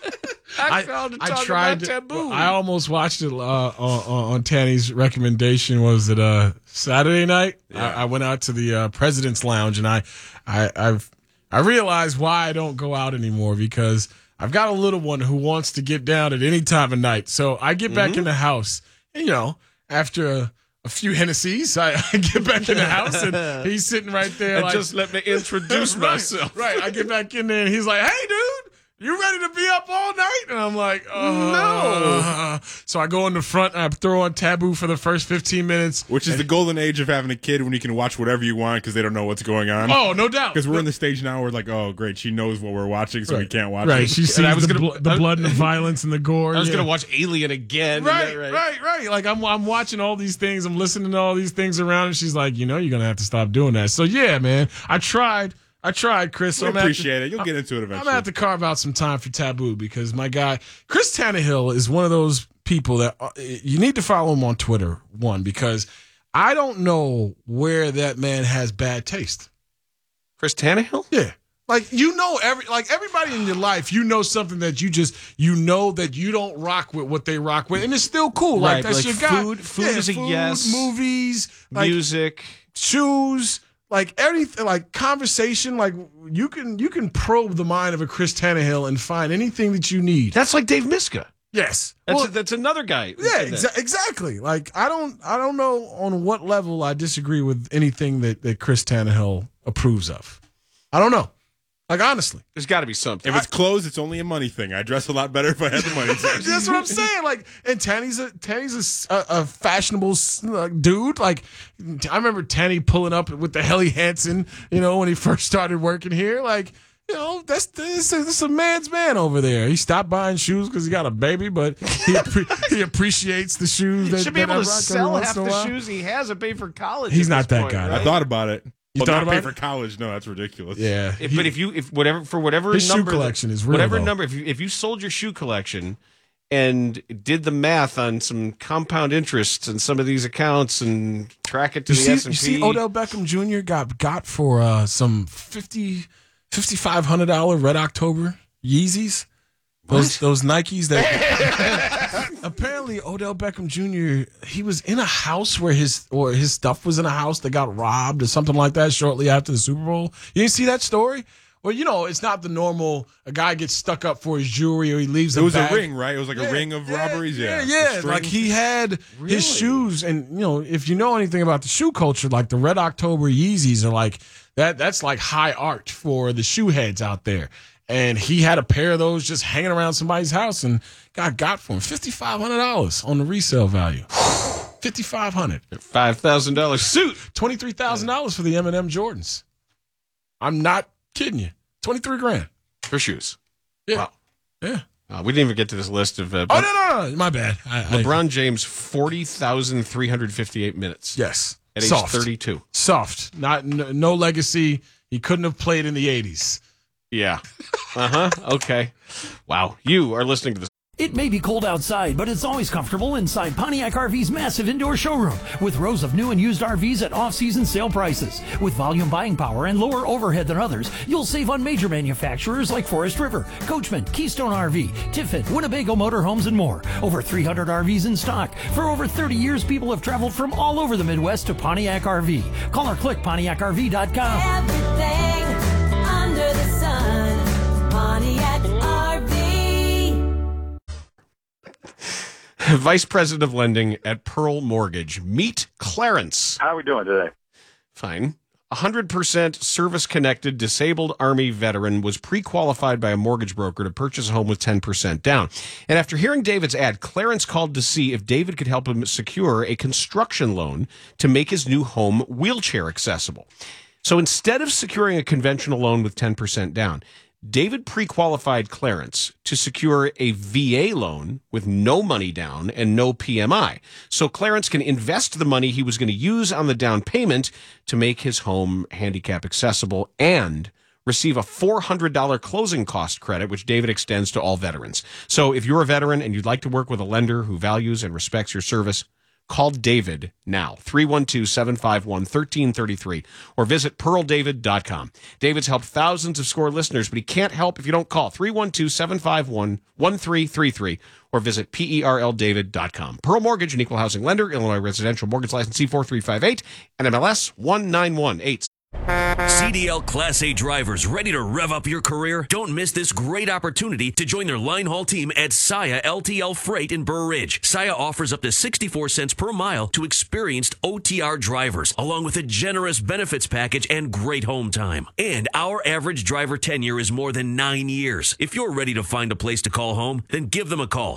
I tried Taboo. I almost watched it on Tanny's recommendation. Was it Saturday night? Yeah. I went out to the President's Lounge, and I realized why I don't go out anymore because I've got a little one who wants to get down at any time of night. So I get back in the house. And, after a few Hennessy's, I get back in the house and he's sitting right there. And just let me introduce myself. Right. I get back in there and he's like, hey, dude, you ready to be up all night? And I'm like, no. So I go in the front and I throw on Taboo for the first 15 minutes. Which is the golden age of having a kid when you can watch whatever you want because they don't know what's going on. Oh, no doubt. Because we're in the stage now where like, oh, great, she knows what we're watching, so we can't watch right. it. She sees the blood and the violence and the gore. I was going to watch Alien again. Right. Like I'm watching all these things. I'm listening to all these things around and she's like, you're going to have to stop doing that. So, yeah, man, I tried, Chris. So I appreciate it. You'll get into it eventually. I'm going to have to carve out some time for Taboo because my guy, Chris Tannehill, is one of those people that you need to follow him on Twitter, because I don't know where that man has bad taste. Chris Tannehill? Yeah. Everybody in your life, something that that you don't rock with what they rock with, and it's still cool. Right, that's your guy. Food is a yes. Movies, music, shoes. Anything, conversation, you can probe the mind of a Chris Tannehill and find anything that you need. That's like Dave Miska. Yes, that's another guy. Yeah, exactly. I don't know on what level I disagree with anything that Chris Tannehill approves of. I don't know. Honestly. There's got to be something. If it's clothes, it's only a money thing. I dress a lot better if I had the money. That's what I'm saying. And Tanny's a fashionable dude. I remember Tanny pulling up with the Helly Hansen, when he first started working here. You know, that's a man's man over there. He stopped buying shoes because he got a baby, but he appreciates the shoes. He should be able to sell half the shoes he has and pay for college. He's not that guy. Right? I thought about it. You thought about pay it? for college? No, that's ridiculous. Yeah, but if whatever his number shoe collection is real, whatever though. number, if you sold your shoe collection and did the math on some compound interest in some of these accounts and track it to the S&P. You see Odell Beckham Jr. got for some $5,500 Red October Yeezys. Those Nikes that apparently Odell Beckham Jr. he was in a house where his stuff was in a house that got robbed or something like that shortly after the Super Bowl. You didn't see that story? Well, you know, it's not the normal, a guy gets stuck up for his jewelry or he leaves It was bag. a ring, right? It was like a ring of robberies. Yeah. Like he had his shoes. And, you know, if you know anything about the shoe culture, like the Red October Yeezys are like, that's like high art for the shoe heads out there. And he had a pair of those just hanging around somebody's house and got for him $5,500 on the resale value. $5,500. $5,000 suit. $23,000 for the M&M Jordans. I'm not kidding you. $23,000 for shoes. Yeah. Wow. Yeah. We didn't even get to this list of. No. My bad. LeBron James, 40,358 minutes. Yes. At Soft. age 32. Soft. No legacy. He couldn't have played in the 80s. Yeah. Okay. Wow. You are listening to this. It may be cold outside, but it's always comfortable inside Pontiac RV's massive indoor showroom with rows of new and used RVs at off-season sale prices. With volume buying power and lower overhead than others, you'll save on major manufacturers like Forest River, Coachman, Keystone RV, Tiffin, Winnebago Motorhomes, and more. Over 300 RVs in stock. For over 30 years, people have traveled from all over the Midwest to Pontiac RV. Call or click PontiacRV.com. Everything under the sun, Pontiac RV. Vice President of Lending at Pearl Mortgage. Meet Clarence. How are we doing today? Fine. 100% service-connected disabled Army veteran was pre-qualified by a mortgage broker to purchase a home with 10% down. And after hearing David's ad, Clarence called to see if David could help him secure a construction loan to make his new home wheelchair accessible. So instead of securing a conventional loan with 10% down, David pre-qualified Clarence to secure a VA loan with no money down and no PMI. So Clarence can invest the money he was going to use on the down payment to make his home handicap accessible and receive a $400 closing cost credit, which David extends to all veterans. So if you're a veteran and you'd like to work with a lender who values and respects your service, call David now, 312-751-1333, or visit pearldavid.com. David's helped thousands of SCORE listeners, but he can't help if you don't call, 312-751-1333, or visit perldavid.com. Pearl Mortgage, an equal housing lender, Illinois Residential Mortgage License C4358, and MLS 1918. CDL Class A drivers ready to rev up your career? Don't miss this great opportunity to join their line haul team at Saia LTL Freight in Burr Ridge. Saia offers up to 64 cents per mile to experienced OTR drivers, along with a generous benefits package and great home time. And our average driver tenure is more than 9 years. If you're ready to find a place to call home, then give them a call,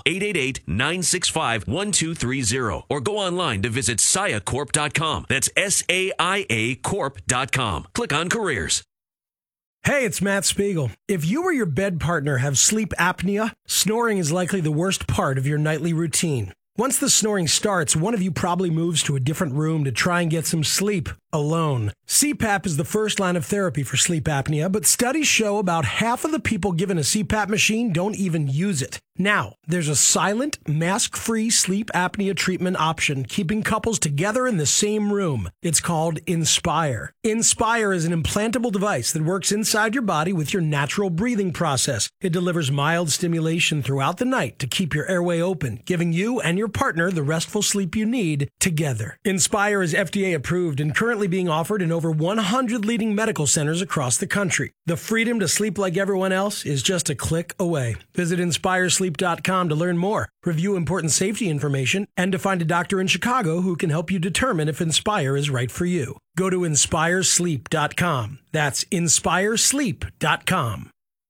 888-965-1230, or go online to visit SaiaCorp.com. That's SAIA Corp.com. Click on careers. Hey, it's Matt Spiegel. If you or your bed partner have sleep apnea, snoring is likely the worst part of your nightly routine. Once the snoring starts, one of you probably moves to a different room to try and get some sleep alone. CPAP is the first line of therapy for sleep apnea, but studies show about half of the people given a CPAP machine don't even use it. Now, there's a silent, mask-free sleep apnea treatment option, keeping couples together in the same room. It's called Inspire. Inspire is an implantable device that works inside your body with your natural breathing process. It delivers mild stimulation throughout the night to keep your airway open, giving you and your partner the restful sleep you need together. Inspire is FDA approved and currently being offered in over 100 leading medical centers across the country. The freedom to sleep like everyone else is just a click away. Visit InspireSleep.com to learn more, review important safety information, and to find a doctor in Chicago who can help you determine if Inspire is right for you. Go to InspireSleep.com. That's InspireSleep.com.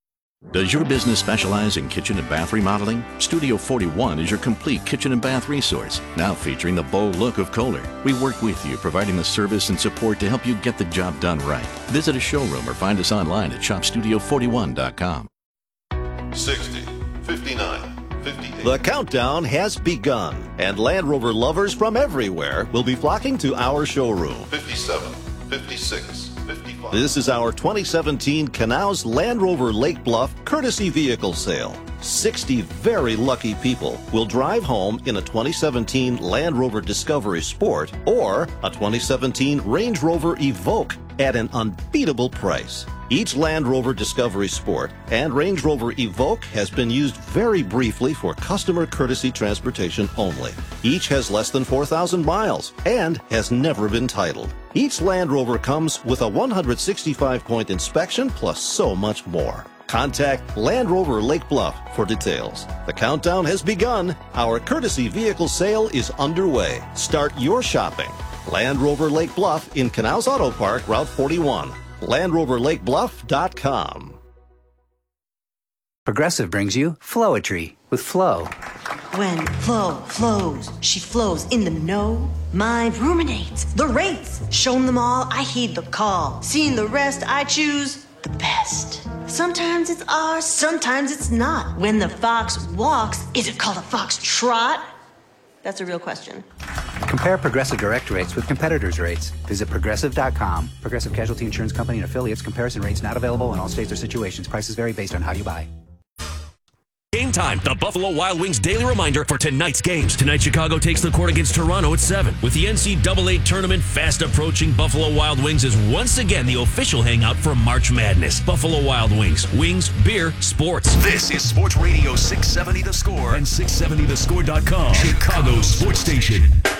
Does your business specialize in kitchen and bath remodeling? Studio 41 is your complete kitchen and bath resource, now featuring the bold look of Kohler. We work with you, providing the service and support to help you get the job done right. Visit a showroom or find us online at shopstudio41.com. 60, 59, 58. The countdown has begun, and Land Rover lovers from everywhere will be flocking to our showroom. 57, 56, 55. This is our 2017 Canals Land Rover Lake Bluff Courtesy Vehicle Sale. 60 very lucky people will drive home in a 2017 Land Rover Discovery Sport or a 2017 Range Rover Evoque at an unbeatable price. Each Land Rover Discovery Sport and Range Rover Evoque has been used very briefly for customer courtesy transportation only. Each has less than 4,000 miles and has never been titled. Each Land Rover comes with a 165-point inspection plus so much more. Contact Land Rover Lake Bluff for details. The countdown has begun. Our courtesy vehicle sale is underway. Start your shopping. Land Rover Lake Bluff in Canals Auto Park, Route 41. LandRoverLakeBluff.com. Progressive brings you Flowetry with Flo. When Flo flows, she flows in the know. My ruminates, the rates, shown them all, I heed the call. Seeing the rest, I choose the best. Sometimes it's ours, sometimes it's not. When the fox walks, is it called a fox trot? That's a real question. Compare Progressive Direct rates with competitors' rates. Visit Progressive.com. Progressive Casualty Insurance Company and affiliates. Comparison rates not available in all states or situations. Prices vary based on how you buy. Game time, the Buffalo Wild Wings daily reminder for tonight's games. Tonight, Chicago takes the court against Toronto at 7. With the NCAA tournament fast approaching, Buffalo Wild Wings is once again the official hangout for March Madness. Buffalo Wild Wings. Wings, beer, sports. This is Sports Radio 670 The Score and 670thescore.com. Chicago's sports station.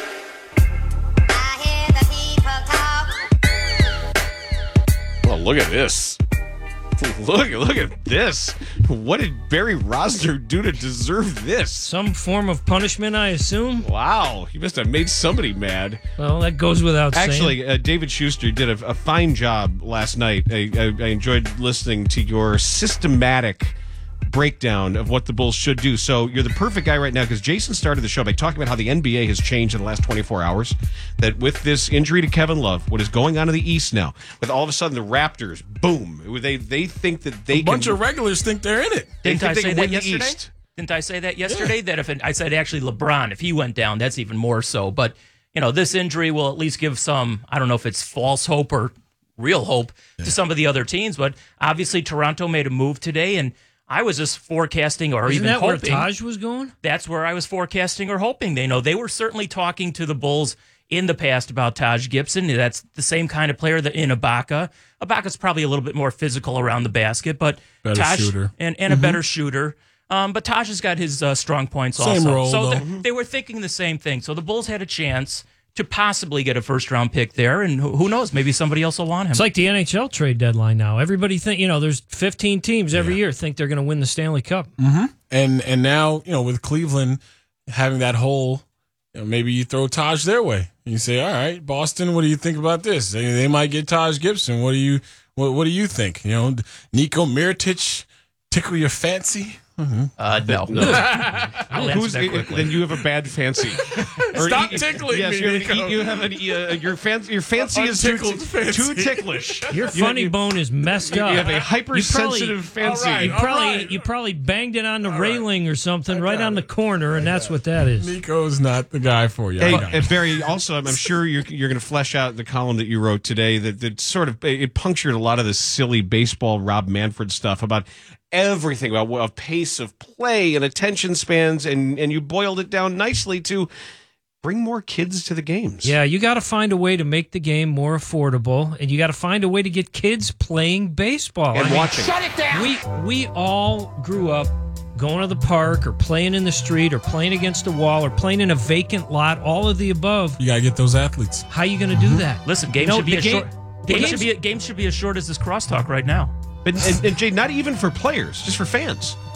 Oh, look at this. Look at this. What did Barry Rosner do to deserve this? Some form of punishment, I assume. Wow, he must have made somebody mad. Well, that goes without saying. Actually, David Schuster did a fine job last night. I enjoyed listening to your systematic breakdown of what the Bulls should do. So you're the perfect guy right now because Jason started the show by talking about how the NBA has changed in the last 24 hours. That with this injury to Kevin Love, what is going on in the East now, with all of a sudden the Raptors, boom, they think that they a bunch of regulars think they're in it. Didn't I say that yesterday? East. Didn't I say that yesterday? Yeah. That I said actually LeBron, if he went down, that's even more so. But this injury will at least give some, I don't know if it's false hope or real hope to some of the other teams. But obviously Toronto made a move today, and I was just forecasting or Isn't even that hoping. Where Taj was going? That's where I was forecasting or hoping. They were certainly talking to the Bulls in the past about Taj Gibson. That's the same kind of player that in Ibaka. Ibaka's probably a little bit more physical around the basket, but better Taj shooter. and a better shooter. But Taj has got his strong points also. Same role, so though. they were thinking the same thing. So the Bulls had a chance to possibly get a first-round pick there, and who knows, maybe somebody else will want him. It's like the NHL trade deadline now. Everybody think, there's 15 teams every year think they're going to win the Stanley Cup. Mm-hmm. And now, with Cleveland having that hole, maybe you throw Taj their way. You say, all right, Boston, what do you think about this? They might get Taj Gibson. What do you think? Nico Mirotic tickle your fancy? Mm-hmm. No. Then you have a bad fancy. Stop tickling me, Nico. You have your fancy is too ticklish. Your funny bone is messed up. You have a hypersensitive fancy. You probably banged it on the railing or something right on the corner, and that's what that is. Nico's not the guy for you. Hey, Barry, also, I'm sure you're going to flesh out the column that you wrote today that sort of it punctured a lot of the silly baseball Rob Manfred stuff about everything about pace of play and attention spans, and you boiled it down nicely to bring more kids to the games. Yeah, you got to find a way to make the game more affordable, and you got to find a way to get kids playing baseball and watching. Shut it down. We all grew up going to the park or playing in the street or playing against a wall or playing in a vacant lot, all of the above. You got to get those athletes. How are you going to do that? Listen, games should be games should be as short as this crosstalk right now. And Jay, not even for players, just for fans.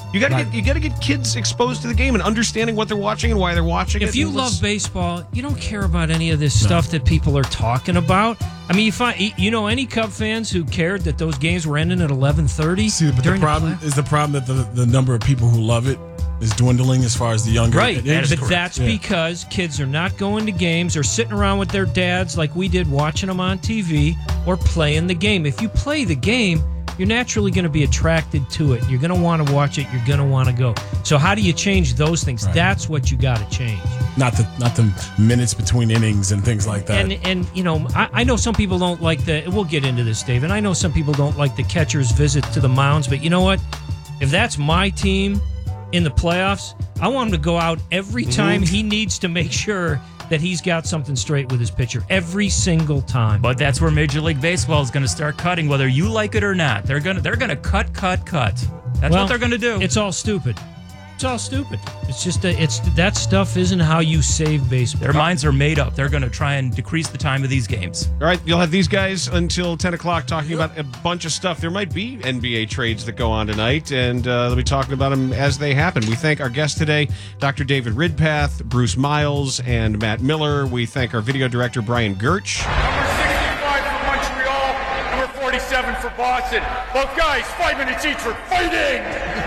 You got to get kids exposed to the game and understanding what they're watching and why they're watching it. If you love baseball, you don't care about any of this stuff that people are talking about. I mean, you know any Cub fans who cared that those games were ending at 11:30? See, but the problem that the number of people who love it is dwindling as far as the younger. Right, but that's because kids are not going to games or sitting around with their dads like we did, watching them on TV or playing the game. If you play the game, you're naturally going to be attracted to it. You're going to want to watch it. You're going to want to go. So how do you change those things? Right. That's what you got to change. Not the minutes between innings and things like that. And you know, I know some people don't like we'll get into this, Dave, and I know some people don't like the catcher's visit to the mounds, but you know what? If that's my team in the playoffs, I want him to go out every time he needs to make sure that he's got something straight with his pitcher every single time. But that's where Major League Baseball is going to start cutting, whether you like it or not. They're going to cut. That's what they're going to do. It's all stupid. It's all stupid. It's just that stuff isn't how you save baseball. Their minds are made up. They're going to try and decrease the time of these games. All right, you'll have these guys until 10 o'clock talking about a bunch of stuff. There might be NBA trades that go on tonight, and they'll be talking about them as they happen. We thank our guests today, Dr. David Ridpath, Bruce Miles, and Matt Miller. We thank our video director, Brian Gertsch. Number 65 for Montreal, number 47 for Boston. Both guys, 5 minutes each for fighting!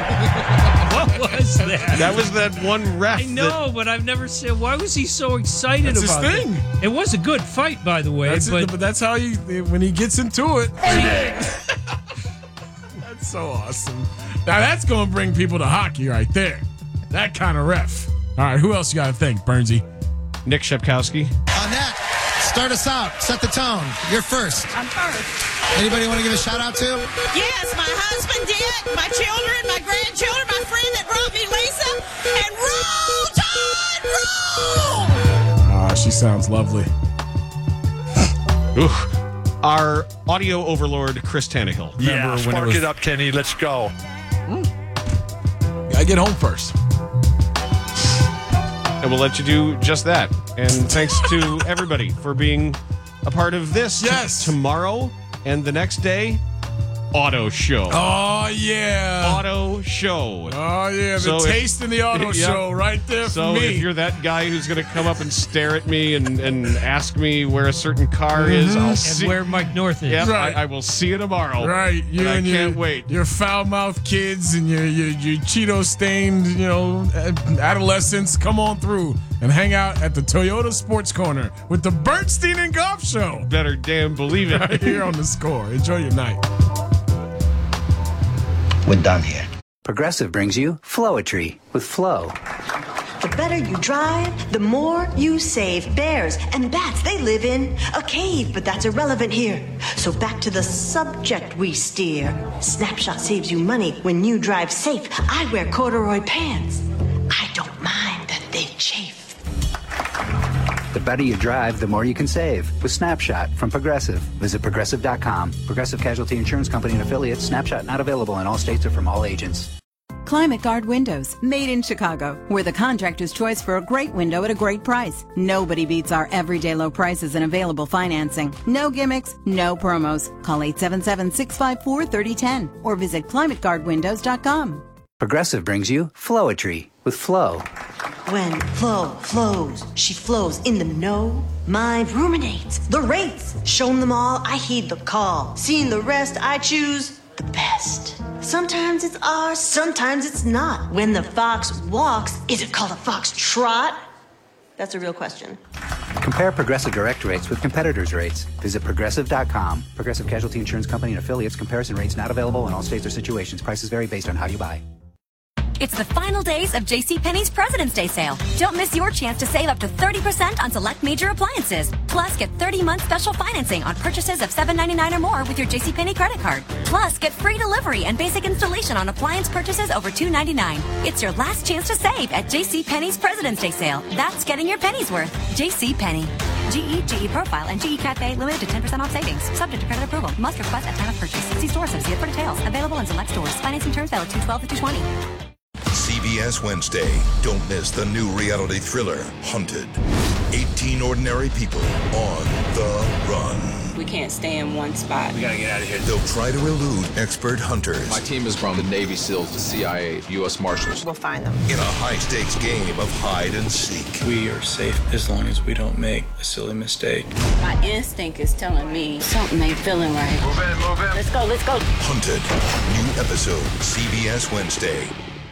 What was that? That was that one ref. I know, but I've never said. Why was he so excited about it? That's his thing. It was a good fight, by the way. But that's how when he gets into it. That's so awesome. Now that's going to bring people to hockey right there. That kind of ref. All right, who else you got to thank, Bernsey? Nick Shepkowski. Annette, start us out. Set the tone. You're first. I'm first. Anybody want to give a shout out to? Yes, my husband did, my children, my grandchildren, my friend that brought me Lisa, and roll, Todd, roll! She sounds lovely. Our audio overlord, Chris Tannehill. Yeah, spark it up, Kenny. Let's go. Gotta get home first. And we'll let you do just that. And thanks to everybody for being a part of this. Yes. Tomorrow and the next day, auto show. Oh, yeah. Auto show. Oh, yeah. The taste in the auto show right there for me. So if you're that guy who's going to come up and stare at me and ask me where a certain car is, I'll see. And where Mike North is. Yep, right. I will see you tomorrow. Right. You and I can't wait. Your foul-mouthed kids and your Cheeto-stained, adolescents, come on through and hang out at the Toyota Sports Corner with the Bernstein and Golf Show. Better damn believe it. Right here on The Score. Enjoy your night. We're done here. Progressive brings you Flowetry with Flow. The better you drive, the more you save. Bears and bats, they live in a cave, but that's irrelevant here. So back to the subject we steer. Snapshot saves you money when you drive safe. I wear corduroy pants. I don't mind that they chafe. The better you drive, the more you can save with Snapshot from Progressive. Visit Progressive.com. Progressive Casualty Insurance Company and affiliates. Snapshot not available in all states or from all agents. Climate Guard Windows, made in Chicago. We're the contractor's choice for a great window at a great price. Nobody beats our everyday low prices and available financing. No gimmicks, no promos. Call 877-654-3010 or visit ClimateGuardWindows.com. Progressive brings you Flowetry with Flow. When Flo flows, she flows in the know. My ruminates, the rates, shown them all, I heed the call. Seeing the rest, I choose the best. Sometimes it's ours, sometimes it's not. When the fox walks, is it called a fox trot? That's a real question. Compare Progressive Direct rates with competitors' rates. Visit Progressive.com. Progressive Casualty Insurance Company and affiliates. Comparison rates not available in all states or situations. Prices vary based on how you buy. It's the final days of JCPenney's President's Day sale. Don't miss your chance to save up to 30% on select major appliances. Plus, get 30-month special financing on purchases of $7.99 or more with your JCPenney credit card. Plus, get free delivery and basic installation on appliance purchases over $2.99. It's your last chance to save at JCPenney's President's Day sale. That's getting your pennies worth. JCPenney. GE Profile, and GE Cafe limited to 10% off savings. Subject to credit approval. Must request at time of purchase. See store associate for details. Available in select stores. Financing terms valid 2/12 to 2/20. CBS Wednesday. Don't miss the new reality thriller, Hunted. 18 ordinary people on the run. We can't stay in one spot. We gotta get out of here. They'll try to elude expert hunters. My team is from the Navy SEALs, the CIA, U.S. Marshals. We'll find them. In a high-stakes game of hide and seek. We are safe as long as we don't make a silly mistake. My instinct is telling me something ain't feeling right. Move in, move in. Let's go, let's go. Hunted. New episode, CBS Wednesday.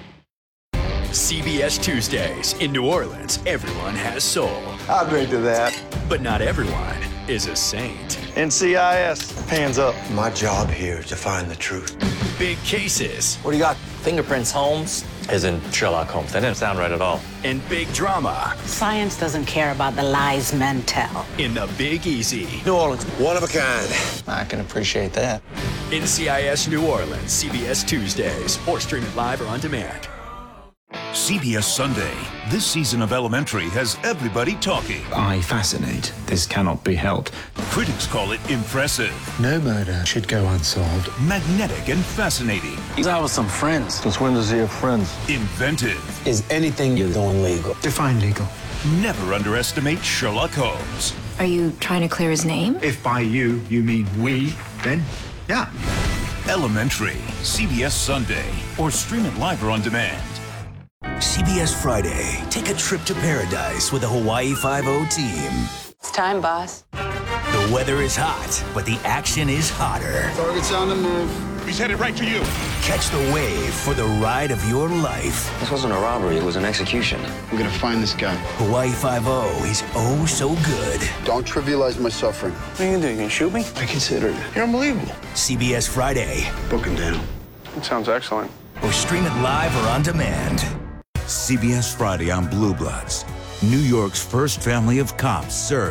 CBS Tuesdays. In New Orleans, everyone has soul. I'll agree to that. But not everyone is a saint. NCIS, hands up. My job here is to find the truth. Big cases. What do you got? Fingerprints, Holmes? As in Sherlock Holmes. That didn't sound right at all. And big drama. Science doesn't care about the lies men tell. In the Big Easy. New Orleans, one of a kind. I can appreciate that. NCIS New Orleans, CBS Tuesdays. Or stream it live or on demand. CBS Sunday. This season of Elementary has everybody talking. I fascinate. This cannot be helped. Critics call it impressive, No murder should go unsolved. magnetic, and fascinating. He's out with some friends. Since when does he have friends? Inventive. Is anything you're doing legal? Define legal. Never underestimate Sherlock Holmes. Are you trying to clear his name? If by you mean we, then yeah. Elementary. CBS Sunday. Or stream it live or on demand. CBS Friday. Take a trip to paradise with the Hawaii Five-0 team. It's time, boss. The weather is hot, but the action is hotter. Target's on the move. He's headed right to you. Catch the wave for the ride of your life. This wasn't a robbery, it was an execution. I'm gonna find this guy. Hawaii Five-0 is oh so good. Don't trivialize my suffering. What are you gonna do? You gonna shoot me? I considered it. You're unbelievable. CBS Friday. Book him down. It sounds excellent. Or stream it live or on demand. CBS Friday on Blue Bloods. New York's first family of cops served